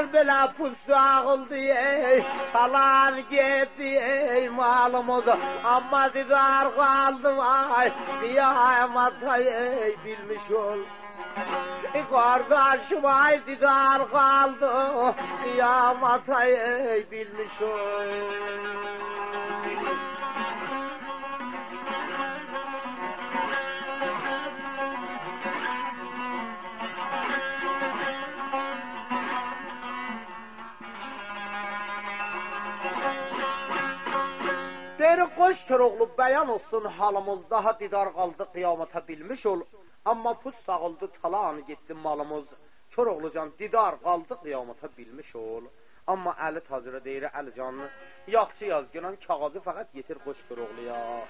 bela pustu ağıldı ey, falan gitti ey malımız, amma didar kaldı vay, kıyamet ey bilmiş ol. Kardeşim vay didar kaldı, kıyamet ey bilmiş ol. Deri koş çoruğlu beyan olsun halımız, daha didar kaldı kıyamata bilmiş ol. Amma pus sağıldı talanı gitti malımız, çoruğlucan didar kaldı kıyamata bilmiş ol. Amma əli tacıra deyir əli canlı, yaxçı yazgınan kağızı fəqət getir koş çoruğlu ya.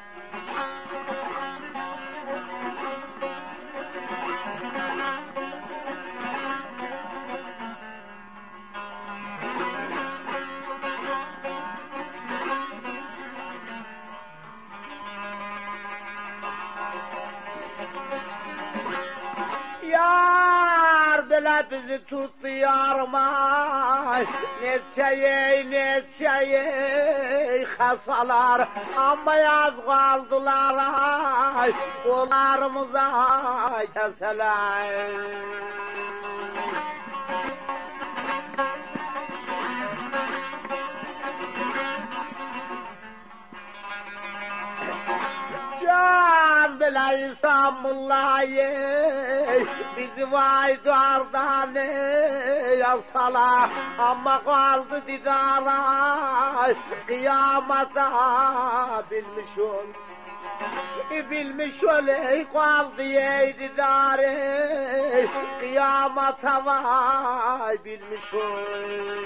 Yar bela bizi tuttu yarma, neçeye neçeye hasalar, amma yaz kaldılar ay, kollarımıza keseler. Can bela İstanbul'layı, bizi vay dardan yasala, ama kaldı didara, kıyamata bilmiş ol. Bilmiş ol ey kaldı ey didarı, kıyamata vay bilmiş ol.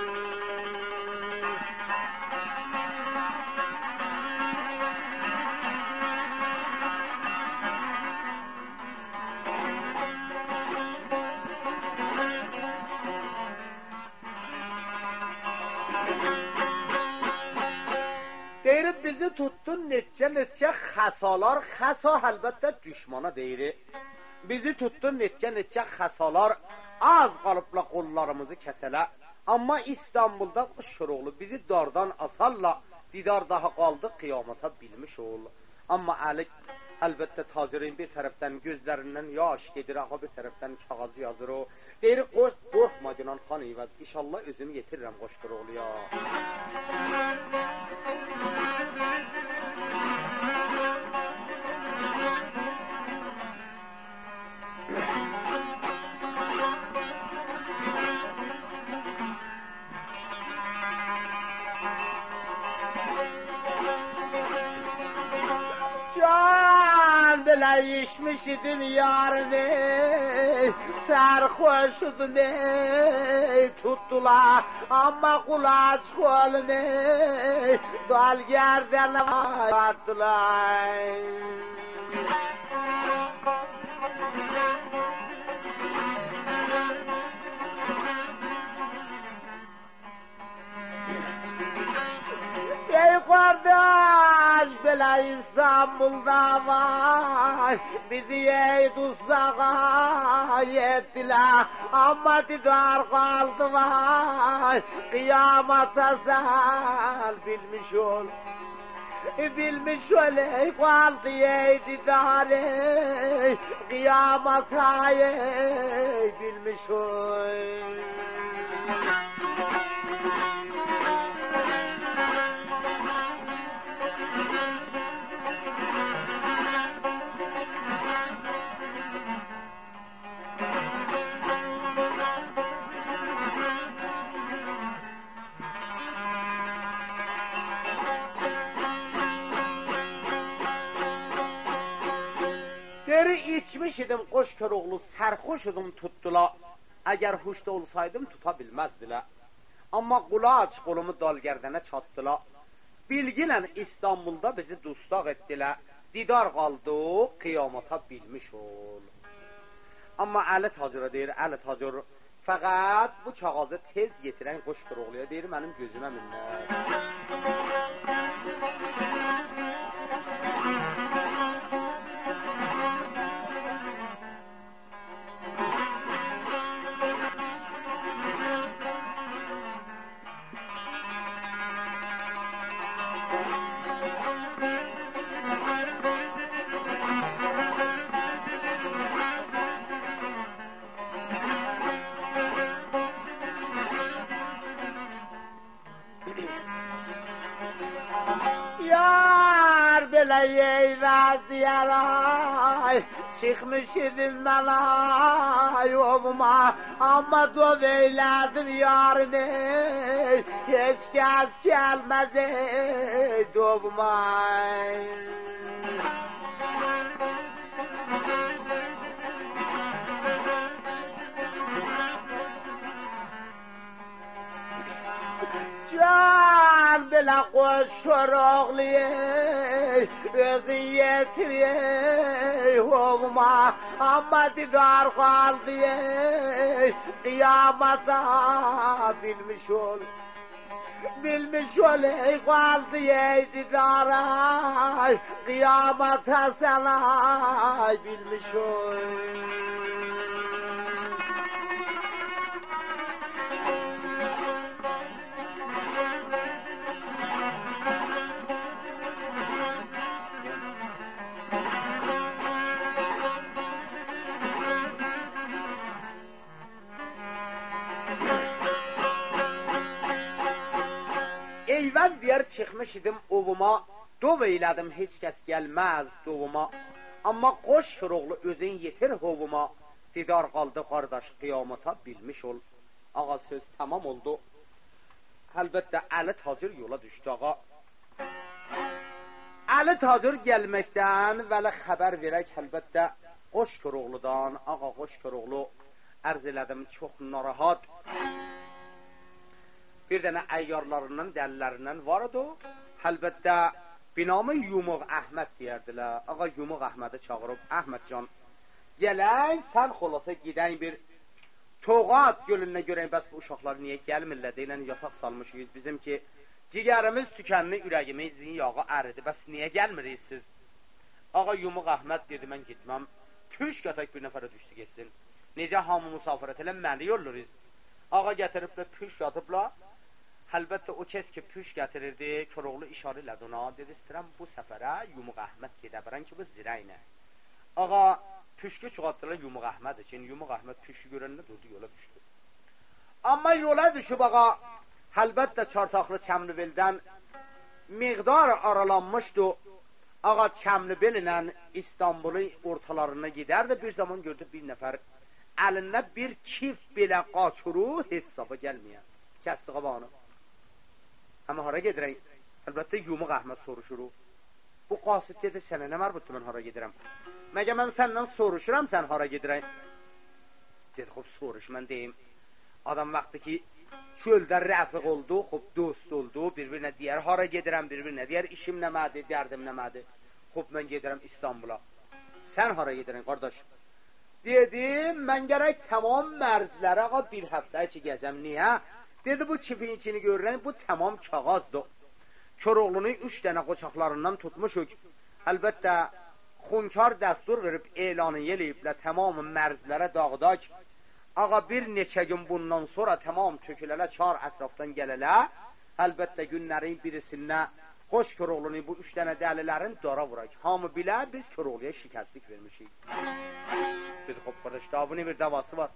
Deyirib bizi tuttun neçə neçə xəsalar, xəsa əlbəttə düşmana deyir. Bizi tuttun neçə neçə xəsalar, az qalıbla qollarımızı kəsələ. Amma İstanbul'da qışıroğlu bizi dardan asalla, didar daha qaldı qiyamata bilmiş ol. Amma əli əlbəttə tacirin bir tərəfdən gözlərindən yaş gedir, ağa bir tərəfdən kağızı yazır o. Deyir, qorxma günan xan eyvəz, inşallah özümü yetirirəm qoşduroğlu ya. Belə içmiş idim yarını, sərxoşudum ey, tuttular, amma qulaç kolum ey, dal gərdənə attılar. Ey kardeş, belə İstanbul'da var, bizi ey tuzağa yettiler, amma didar kaldı var, kıyamata sen bilmiş ol. Bilmiş ol ey kaldı ey didar ey, kıyamata ey bilmiş ol. İçmiş idim qoş köroğlu, sərxoş idim tutdular. Əgər huşda olsaydım tuta bilməzdilər. Amma qulaç qolumu dalgərdənə çatdılar. Bilginən İstanbul'da bizi dustaq etdilər. Didar qaldı, qiyamata bilmiş ol. Amma Əli Tacıra deyir, Əli Tacır, fəqət bu kağızı tez getirən qoş köroğluya deyir, mənim gözümə minnət. ey vaziyelay, çıkmış idim ben ay ovuma, ama dov eyledim yarını, hiç kes gelmez ey dovuma. Can bile koşur oğluyey, özü yetirey oğluma, ama didar kaldı ey, kıyamata bilmiş ol. Bilmiş ol ey kaldı ey didara, kıyamata sana bilmiş ol. Eyvəl deyər çıxmış idim ovuma, dov eylədim heç kəs gəlməz dovuma. Amma qoş Koroğlu özün yetir hovuma, didar qaldı qardaş qiyamata bilmiş ol. Ağa söz tamam oldu. Əlbəttə Əli Tacir yola düşdü ağa. Əli Tacir gəlməkdən vələ xəbər verək əlbəttə qoş Koroğludan. Ağa qoş Koroğlu ərz elədim çox narahat. Bir dənə əyyarlarından, dəllərindən var idi. Əlbəttə binamı Yumuq Əhməd deyərdilər. Ağa Yumuq Əhmədi çağırıb, Əhmədcan, gələk sən xolasa gidək bir Toğat gölünə görək, bəs bu uşaqlar niyə gəlmirlər deyilən yataq salmışıq bizim ki, cigərimiz tükənli, ürəyimizin yağı əridi, bəs niyə gəlmirik siz? Ağa Yumuq Əhməd dedi, mən gitməm, püş qataq bir nəfərə düşdü geçsin. Necə hamı musafirət elə məni yolluruz. Ağa gətiriblər, püş qatıblar. Əlbəttə o kəs ki, püş gətirirdi, Koroğlu işarə elədi ona, dedi, istəyirəm bu səfərə Yumuq Əhməd gedə bilən ki, bu zirəynə. Ağa, püşkü çıxartdılar Yumuq Əhməd için, Yumuq Əhməd püşkü görəndə durdu, yola düşdü. Amma yola düşüb ağa, əlbəttə Çartaqlı Çəmlibeldən miqdar aralanmışdı. Ağa Çəmlibel ilə İstanbul'u ortalarına gidərdi, bir zaman gördü bir nəfər əlində bir kif belə qaçuru hesabı gəlməyən. Kəsdi qabağını. Həmə hara gedirək? Əlbəttə Yumuq Əhməd soruşuru. Bu qasid dedi, sənə nə mərbutdur mən hara gedirəm? Məgə mən səndən soruşuram, sən hara gedirək? Dedi, xub soruş, mən deyim. Adam vaxtı ki, çöldə rəfiq oldu, xub dost oldu, bir-birinə deyər, hara gedirəm, bir-birinə deyər, işim nəmədir, dərdim nəmədir. Xub mən gedirəm İstanbul'a. Sən hara gedirən, qardaş? Dedim, mən gərək tamam mərzləri ağa bir həftə ki gəzəm, niyə? Dedi, bu kifin içini görürəm, bu tamam kağazdır. Koroğlunu üç dənə qoçaqlarından tutmuşuk. Əlbəttə, xunkar dəstur verib elanı yeləyiblə tamam mərzlərə dağıdak. Ağa bir neçə gün bundan sonra tamam tökülələ, çar ətrafdan gələlə. Əlbəttə günlərin birisində qoş Koroğlunu bu üç dənə dəlilərin dara vuraq. Hamı bilə, biz Koroğluya şikəstlik vermişik. Dedi, xop qardaş, daha bunun bir davası var.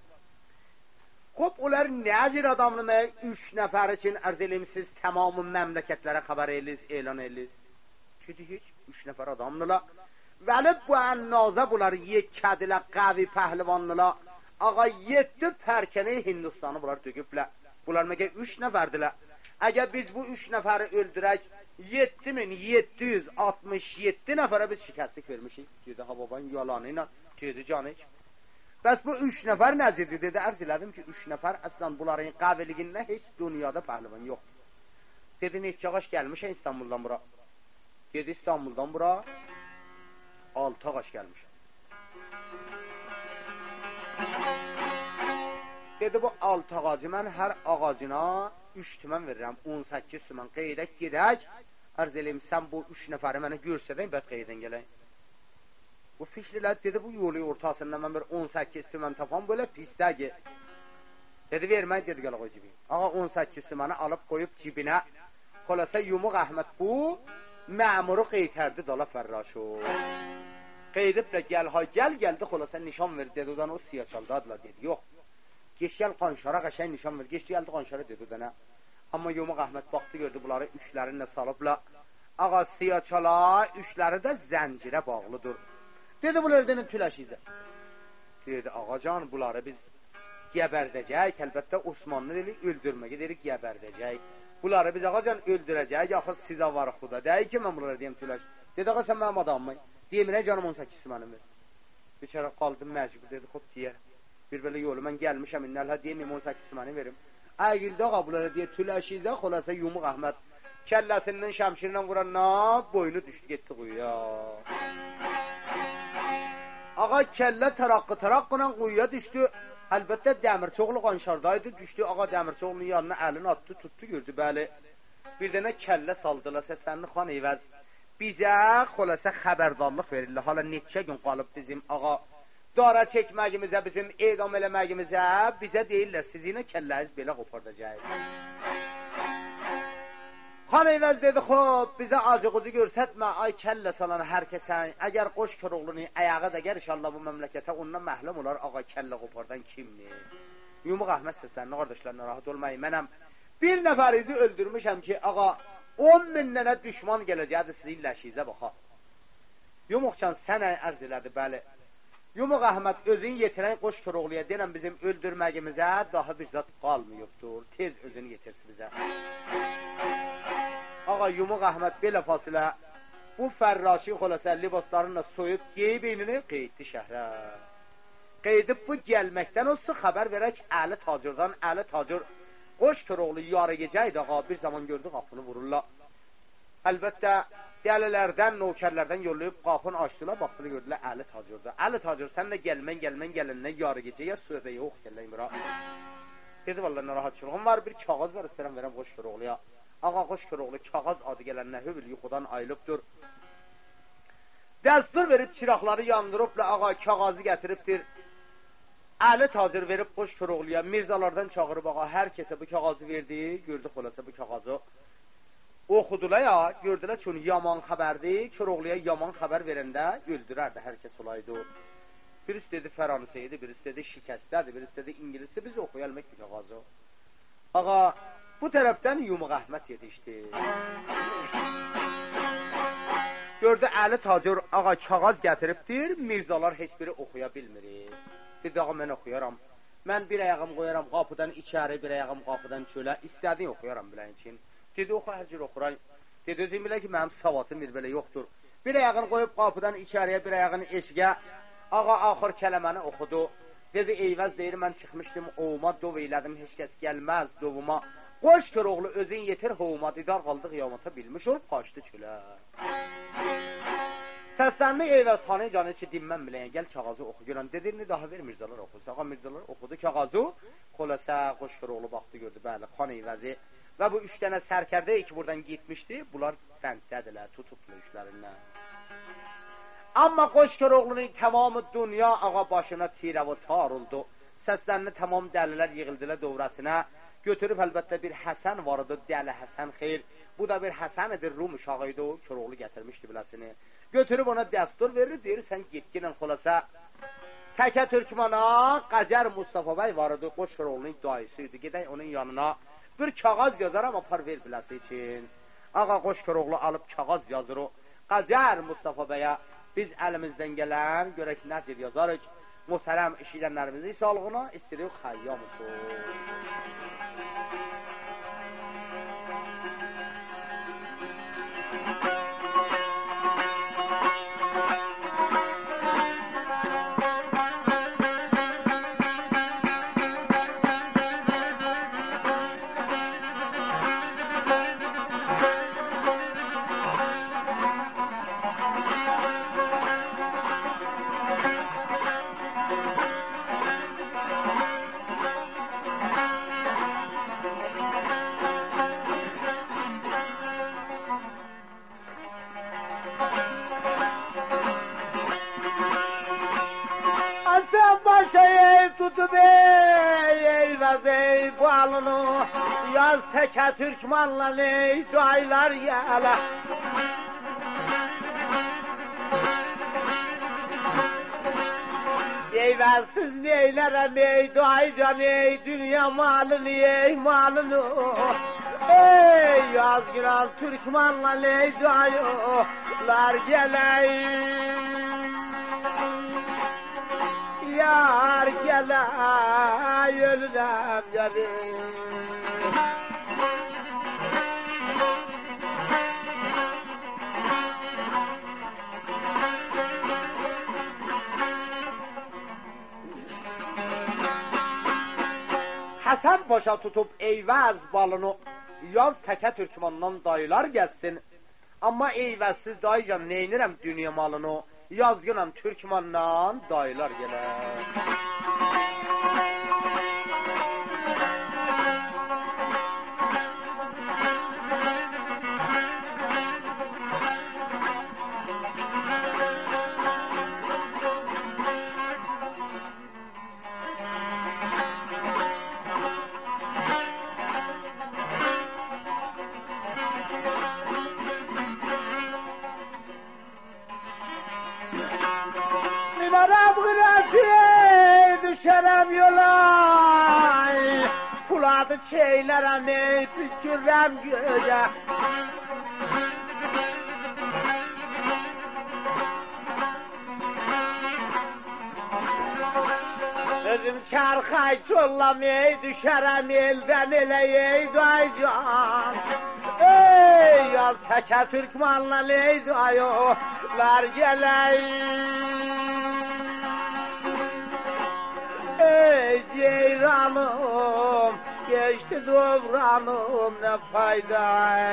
Xop, onlar nəzir adamını mən üç nəfər üçün ərz eləyim, siz tamamı məmləkətlərə xəbər eliz, elan eliz. Dedi, heç üç nəfər adamlıla. Vəli bu ənnazə bunlar yekkədilə, qavi pəhlivanlıla. Ağa yeddi pərkəni Hindistanı bunlar döküblə. Bunlar məgə üç nəfərdilər. Əgər biz bu üç nəfəri öldürək, yeddi min yeddi yüz altmış yeddi nəfərə biz şikəstlik vermişik. Dedi, ha baban yalanı ilə, dedi canı. Bəs bu üç nəfər nəzirdir, dedi, ərz elədim ki, üç nəfər əslən bunların qaviliğində heç dünyada pəhlivan yoxdur. Dedi, neçə ağaç gəlmişən İstanbuldan bura? Dedi, İstanbuldan bura altı ağaç gəlmişən. Dedi, bu altı ağacı mən hər ağacına üç tümən verirəm, on səkkiz tümən qeydək gedək, ərz eləyim, sən bu üç nəfəri mənə görsədən, bəd qeydən gələk. Bu fişlilər dedi, bu yolu ortasında mən bir on səkkiz tümən tapan böyle pistəgi. Dedi, vermək, dedi, gələ qoy cibin. Ağa on səkkiz tüməni alıb qoyub cibinə. Xolasa Yumuq Əhməd bu məmuru qeytərdi dala fərraşo. Qeydiblə gəl, ha gəl, gəldi, xolasa nişan verdi, dedi, odan o siyaçaldadılar, dedi, yox. Geç gəl qanşara qəşəng nişan ver, geç gəldi qanşara, dedi, odana. Amma Yumuq Əhməd baxdı, gördü, bunları üçlərinlə salıbla. Ağa siyaçala, üçləri də zəncirə bağlıdır. Dedi, bunları denin tüləşizə. Dedi, ağacan, bunları biz gəbərdəcək, əlbəttə Osmanlı dili öldürməyə dedik, gəbərdəcək. Bunları biz ağacan öldürəcək, yaxı sizə var xuda. Deyək ki, mən bunları deyim tüləş. Dedi, ağa, sən mənim adamım. Demirə canım on səkkiz mənim ver. Bir kərə qaldım məcbur, dedi, xop deyər. Bir belə yolu, mən gəlmişəm, innəlhə deyim, on səkkiz mənim verim. Əgildə ağa, bunları deyə tüləşizə, xolasa Yumuq Əhməd kəlləsindən, şəmşirindən vuranla boynu düşdü, getdi quyuya. Ağa kəllə təraqqı təraqqına quyuya düşdü. Əlbəttə Dəmirçoğlu qanşardaydı, düşdü. Ağa Dəmirçoğlunun yanına əlini atdı, tutdu, gördü, bəli. Bir dənə kəllə saldılar, səslənli xan Eyvəz. Bizə xülasə xəbərdarlıq verirlər. Hala neçə gün qalıb bizim ağa dara çəkməyimizə, bizim edam eləməyimizə, bizə deyirlər, sizinə kəlləyiz belə qopardacaq. Xan Eyvəz dedi, xob, bizə acı-qucu görsətmə, ay kəllə salan hər kəsən, əgər qoş Koroğlunu əyağa da gəl inşallah bu məmləkətə, ondan məhlum olar, ağa kəllə qopardan kimdir? Yumuq Əhməd səslərini, qardaşlarına rahat olmayın, mənəm bir nəfərizi öldürmüşəm ki, ağa, on min nənə düşman gələcəkdir sizin ləşizə baxa. Yumuqcan sənə ərz elədi, bəli. Yumuq Əhməd özün yetirən qoş Koroğluya denən bizim öldürməyimizə daha bir zat qalmayıbdır, tez özünü yetirsin bizə. Ağa Yumuq Əhməd belə fasilə bu fərraşi xülasə libaslarını soyub geyib eynini qeyddi şəhrə. Qeydib bu gəlməkdən olsa xəbər verək Əli Tacirdan, Əli Tacir qoş Koroğlu yarı gecəydi ağa, bir zaman gördü qapını vururlar. Əlbəttə dəlilərdən, nökərlərdən yollayıb qapını açdılar, baxdını gördülər Əli Tacirdə. Əli Tacir sən də gəlmən, gəlmən, gəlindən yarı gecəyə söhbə yox, gələn İmra. Dedi, vallahi narahatçılığım var, bir kağız var, istərəm verəm qoş Koroğluya. Ağa qoş Koroğlu kağız adı gələnlə hüvül yuxudan ayılıbdır. Dəstur verib çıraqları yandırıbla ağa kağazı gətiribdir. Əli Tacir verib qoş Koroğluya, Mirzalardan çağırıb ağa hər kəsə bu kağazı verdi, gördü xülasə bu kağazı. Oxudular ya, gördülər ki, yaman xəbərdir, Koroğluya yaman xəbər verəndə öldürərdi hər kəs olaydı. Birisi dedi Fəransəydi, birisi dedi şikəstədir, birisi dedi İngilizdir, biz oxuyalmək bu kağazı. Ağa, bu tərəfdən Yumuq Əhməd yetişdi. Gördü Əli Tacir ağa kağaz gətiribdir, Mirzalar heç biri oxuya bilmir. Dedi, ağa mən oxuyaram. Mən bir ayağım qoyaram qapıdan içəri, bir ayağım qapıdan çölə, istədiyin oxuyaram bilən için. Dedi, oxu hər cür oxuray. Dedi, özüm bilə ki, mənim savatım bir belə yoxdur. Bir ayağını qoyub qapıdan içəriyə, bir ayağını eşqə, ağa axır kələməni oxudu. Dedi, Eyvəz deyir, mən çıxmışdım, oğuma dov eylədim, heç kəs gəlməz dovuma. Qoş Koroğlu özün yetir, hovuma didar qaldı qiyamata bilmiş olub, qaçdı çölə. Səslənli Eyvəz xanı canı içi dinmən biləyən, gəl kağazı oxu görən. Dedi, ne daha ver Mirzalar oxusu. Ağa Mirzalar oxudu kağazı, xülasə Qoş Koroğlu baxdı, gördü, bəli, xan Eyvəzi. Və bu üç dənə sərkərdə ki, buradan gitmişdi, bunlar bəndədilər, tutublu işlərindən. Amma Qoş Koroğlunun tamamı dünya ağa başına tirə və tar oldu. Səslənli tamam dəlilər yığıldılar dövrəsinə. Götürüb əlbəttə bir Həsən var idi, Dəli Həsən xeyr. Bu da bir Həsən edir, Rum uşağı idi, o Koroğlu gətirmişdi biləsini. Götürüb ona dəstur verir, deyir, sən getginən xülasə. Təkə Türkmana Qəcər Mustafa bəy var idi, Qoş Koroğlunun dayısı idi. Gedək onun yanına bir kağaz yazaram, apar ver biləsi için. Ağa Qoş Koroğlu alıb kağaz yazır o. Qəcər Mustafa bəyə biz əlimizdən gələn görək nəcir yazarıq. Muhterem işidənlərimizin sağlığına istiriyor xəyyam olsun. Tutub ey Eyvəz ey bu alını, yaz təkə Türkmanla ey daylar yələ. Eyvəzsiz neylərəm ey daycan ey dünya malını ey malını. Ey yazgıran Türkmanla leydayolar geleyim, yar geley ölürem yarim. Hasan başa tutup Eyvaz balını yaz təkə Türkmandan dayılar gəlsin. Amma Eyvazsız dayıcan neynirəm dünya malını, yazgınam Türkmandan dayılar gələr. Minarəm qırəti düşərəm yola, Puladı çeylərəm ey pükürəm göyə. Özüm çarxay çollam ey düşərəm eldən elə ey daycan. Ey yaz təkə Türkmanla ey dayolar gələyim. Ey ceyranım, geçti dovranım ne fayda.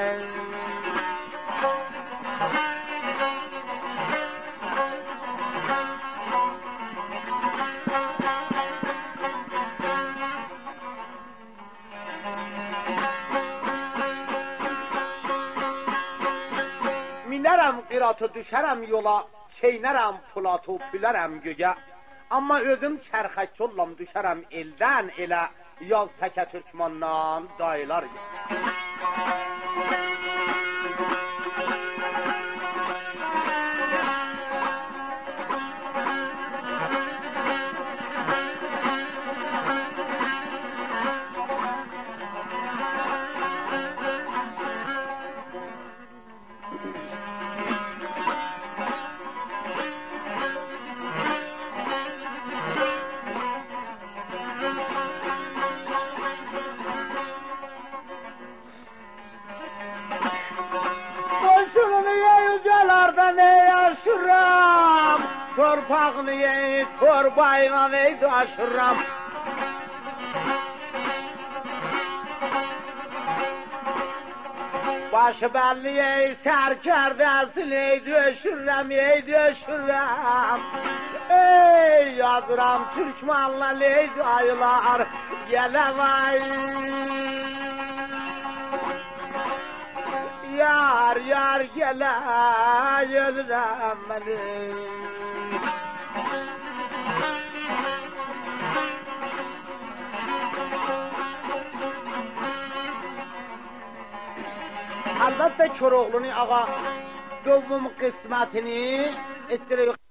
Minərəm qıratı düşərəm yola, çeynərəm pulatı pülərəm göyə. Amma özüm çərxək çollam düşərəm eldən elə, yaz təkə Türkmandan dayılar gələr. Ne yaşıram, torpağını ye, torbayla ne daşıram. Başı belli ey serkerdəsin, ey döşürəm, ey döşürəm. Ey yazıram Türkmanla ey dayılar, gəlevay. Yar yar geley ölürəm mənim. Əlbəttə Koroğlunun ağa dövüm qismətini etdirib